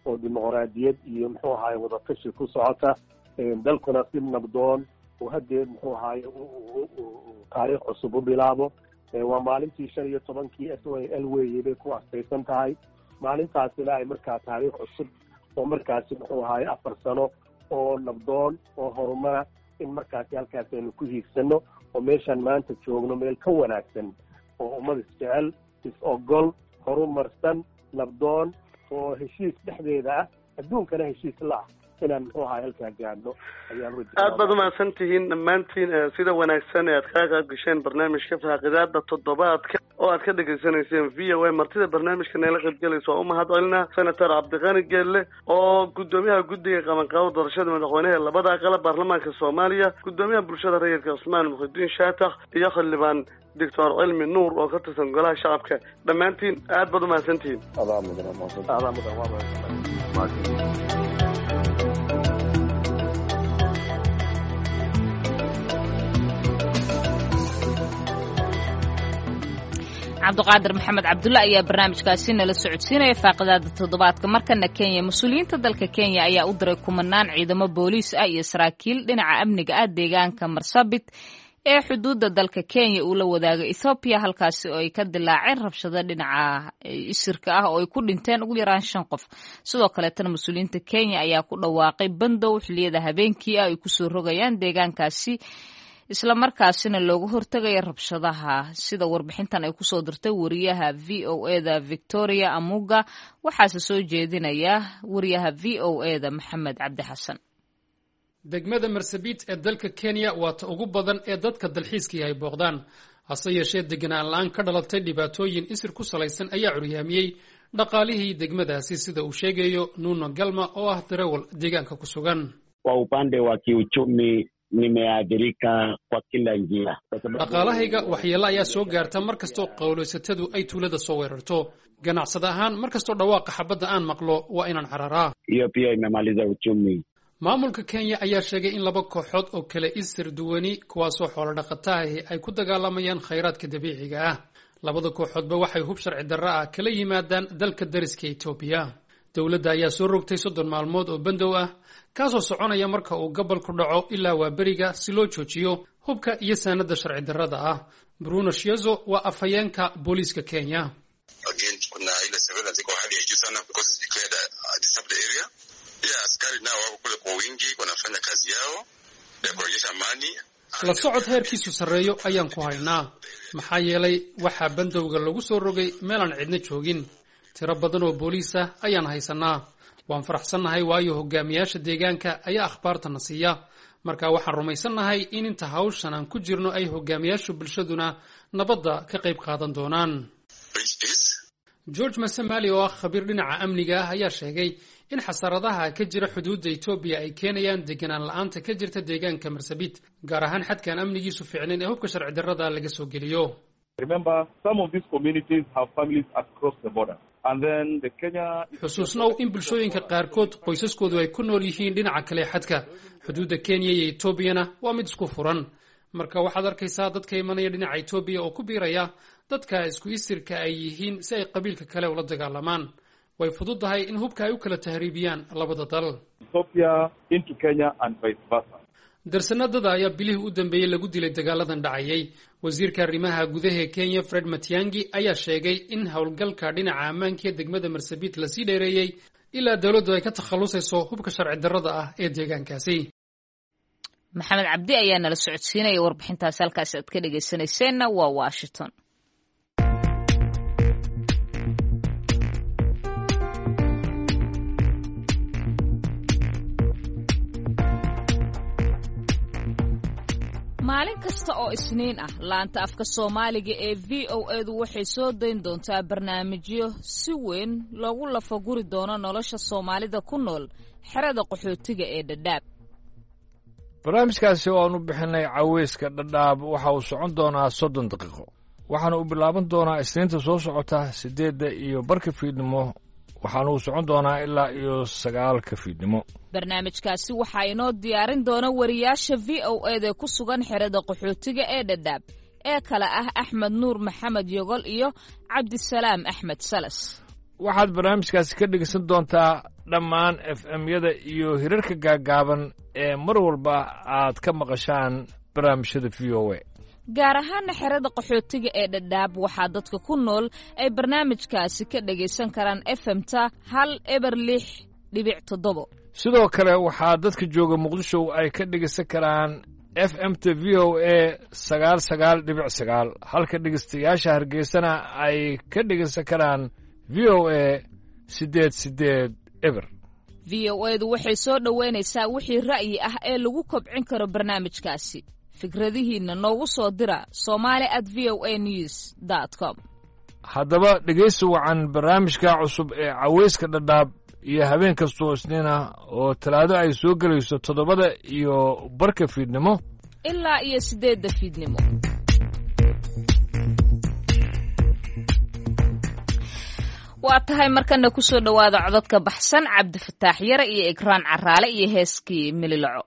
oo dimuqraadiyad iyo muxuu ahaye wadatashi ku socota dalkuna si nabdoon oo haddee muxuu ahaye taariikh cusub u bilaabo. waa maalintii shan iyo tobankii s o l weye bay ku astaysan tahay. maalintaasina ay markaa taariikh cusub oo markaasi muxuu ahaye afar sano oo nabdoon oo horumara in markaasi halkaas aynu ku hiigsano oo meeshaan maanta joogno meel ka wanaagsan oo ummad isjecel is-ogol horumarsan nabdoon oo heshiis dhexdeeda ah adduunkana heshiis la ah inaan muxuu ahaye halkaa gaadhno ayaan aad baad umahadsan tihiin dhammaantiin sida wanaagsan ee aad kaga qayb gasheen barnaamijka faaqidaada toddobaadka oo aad ka dhegaysanayseen v o a. martida barnaamijka neela qaybgalaysa waa u mahad celinaa senator cabdiqani geelle oo guddoomiyaha guddiga qabanqaabo doorashada madaxweynaha ee labada aqala baarlamaanka soomaaliya, guddoomiyaha bulshada rayidka cusmaan muxidiin shaatax iyo xildhibaan doctor cilmi nuur oo ka tirsan golaha shacabka. dhammaantiin aad baad umahadsan tihiin. adaa mudan adaa mudan waa mahadsan. cabdiqaadir maxamed cabdulle ayaa barnaamijkaasi nala socodsiinaya faaqidaada toddobaadka. markana Kenya, mas-uuliyiinta dalka Kenya ayaa u diray kumanaan ciidamo booliis ah iyo saraakiil dhinaca amniga ah deegaanka Marsabit ee xuduudda dalka Kenya uu la wadaaga Ethiopia, halkaasi oo ay ka dilaaceen rabshado dhinaca isirka ah oo ay ku dhinteen ugu yaraan shan qof. sidoo kaleetana mas-uuliyiinta Kenya ayaa ku dhawaaqay bandow xilliyada habeenkii ah ay kusoo rogayaan deegaankaasi isla markaasina looga hortagaya rabshadaha. sida warbixintan ay kusoo dirtay wariyaha v o e da Victoria Amuga, waxaase soo jeedinaya wariyaha v o e da Maxamed Cabdi Xasan. degmada Marsabit ee dalka Kenya waa ta ugu badan ee dadka dalxiiska ay booqdaan, hase yeeshee deganaan la'aan ka dhalatay dhibaatooyin isir ku salaysan ayaa curyaamiyey dhaqaalihii degmadaasi, sida uu sheegayo Nuno Galma oo ah darawal deegaanka ku sugan. Kwa upande wa kiuchumi nimeathirika kwa kila njia. dhaqaalahayga waxyeelo ayaa soo gaarta markastoo qowlaysatadu ay tuulada soo weerarto. ganacsada ahaan markastoo dhawaaqa xabadda aan maqlo waa inaan cararaa. Hiyo pia imemaliza uchumi. maamulka Kenya ayaa sheegay in laba kooxood oo kale isir duwani kuwaasoo xoolo dhaqataahi ay ku dagaalamayaan khayraadka dabiiciga ah. labada kooxoodba waxay hub sharci darro ah kala yimaadaan dalka dariska Ethiopia. dowladda ayaa soo rogtay soddon maalmood oo bandow ah kaasoo soconaya marka uu gobolku dhaco ilaa waa beriga si loo joojiyo hubka iyo saanada sharci darrada ah. Bruno Shiezo waa afhayeenka booliiska Kenya. Again, kuna ile surveillance iko hali ya juu sana because it's declared a disturbed area. Yeah, askari nao wako kule kwa wingi wanafanya kazi yao ya kurejesha amani. la socod heerkiisu sarreeyo ayaan ku haynaa maxaa yeelay waxaa bandowga lagu soo rogay meelaan cidna joogin. tiro badan oo booliis ah ayaan haysanaa. waan faraxsannahay waayo hogaamiyaasha deegaanka ayaa akhbaartana siiya. marka waxaan rumaysannahay in inta hawshan aan ku jirno ay hogaamiyaasha bulshaduna nabadda ka qayb qaadan doonaan. George Masamali oo ah khabiir dhinaca amniga ah ayaa sheegay in xasaradaha ka jira xuduudda Ethiopia ay keenayaan deganaan la'aanta ka jirta deegaanka Marsabit, gaar ahaan xadkan amnigiisu fiicnayn ee hubka sharci darrada laga soo geliyo. Remember, some of these communities have families across the border. And then the Kenya xusuusnow in bulshooyinka qaarkood qoysaskoodu ay ku nool yihiin dhinaca kale xadka. xuduudda Kenya iyo Ethiopia waa mid isku furan. marka waxaad arkaysaa dadka imanaya dhinaca Ethiopia oo ku biiraya dadka isku isirka ay yihiin si ay qabiilka kale ula dagaalamaan. way fududahay in hubka ay u kala tahriibiyaan labada dal. Ethiopia into Kenya and vice versa. darsanadada ayaa bilihii u dambeeyay lagu dilay dagaaladan dhacayay. wasiirka arrimaha gudaha ee Kenya Fred Matiang'i ayaa sheegay in howlgalka dhinaca ammaanka ee degmada Marsabit la sii dheereeyay ilaa dawladdu ay ka takhalusayso hubka sharci darrada ah ee deegaankaasi. Maxamed Cabdi ayaa nala socodsiinaya warbixintaas. halkaas aad ka dhageysanayseena waa Washington. maalin kasta oo isniin ah laanta afka Soomaaliga ee V O A du waxay soo dayn doontaa barnaamijyo si weyn loogu lafaguri doono nolosha Soomaalida ku nool xerada qaxootiga ee Dadaab. barnaamijkaasi oo aanu bixinay caweyska Dadaab waxa uu socon doonaa soddon daqiiqo. waxaana uu bilaaban doonaa isniinta soo socota sideedda iyo barka fiidnimo, waxaana uu socon doonaa ilaa iyo sagaalka fiidnimo. barnaamijkaasi waxaa inoo diyaarin doona wariyaasha V O A da ku sugan xerada qaxootiga ee Dadaab ee kala ah Axmed Nuur Maxamed Yogol iyo Cabdisalaam Axmed Salas. waxaad barnaamijkaasi ka dhegeysan doontaa dhammaan f m-yada iyo hirarka gaaggaaban ee mar walba aad ka maqashaan barnaamijyada v o a gaar ahaana xerada qaxootiga ee dhadhaab waxaa dadka ku nool ay barnaamijkaasi ka dhegaysan karaan f m-ta hal eber lix dhibic toddobo sidoo kale waxaa dadka jooga muqdisho ay ka dhegaysan karaan f m-ta v o a sagaal sagaal dhibic sagaal halka dhegeystayaasha hargeysana ay ka dhegaysan karaan v o a siddeed siddeed eber v o a du waxay soo dhoweynaysaa wixii ra'yi ah ee lagu kobcin karo barnaamijkaasi fikradihiinna noogu soo dira somali at v o a news dot com haddaba dhegaysi wacan barnaamijka cusub ee cawayska dhadhaab iyo habeen kastoo isniina oo talaado ay soo gelayso toddobada iyo barka fiidnimo ilaa iyo siddeedda fiidnimo waa tahay markana ku soo dhowaada cododka baxsan cabdifataax yare iyo ikraan caraale iyo heeskii mililaco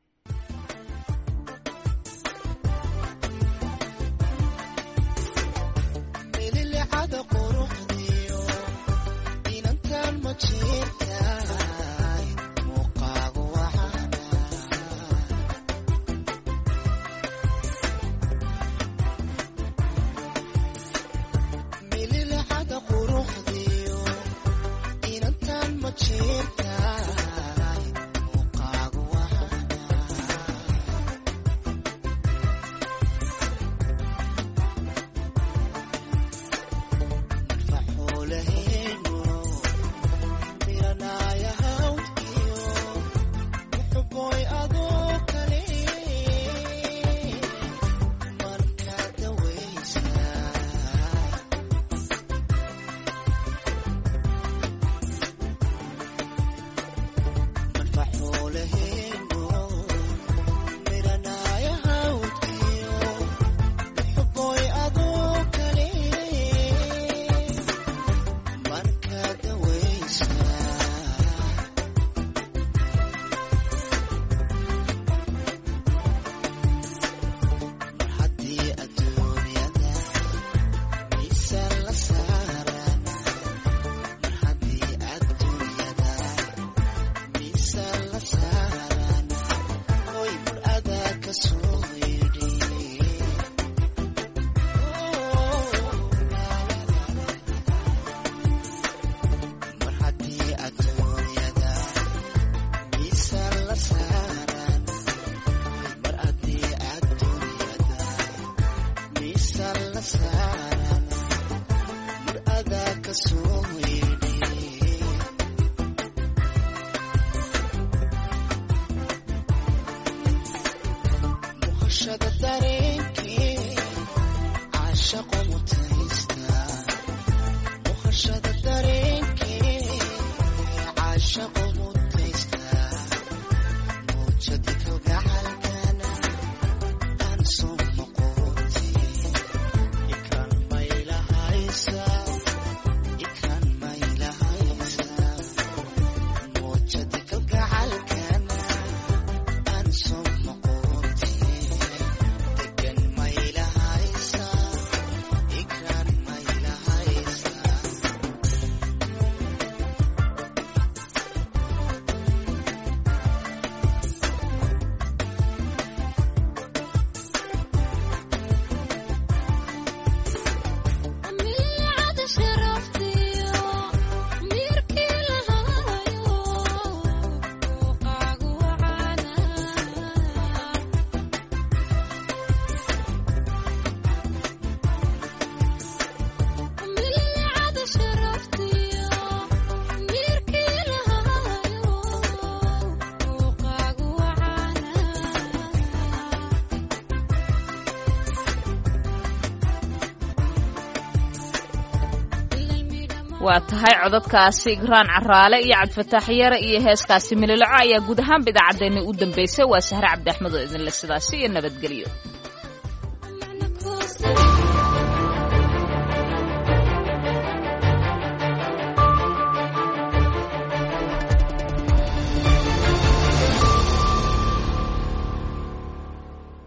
waa tahay cododkaasi igraan caraale iyo cabdifataax yare iyo heeskaasi mililaco ayaa guud ahaan bidaacaddeenna u dambaysay waa sahre cabdi axmed oo idinle sidaasi iyo nabadgelyo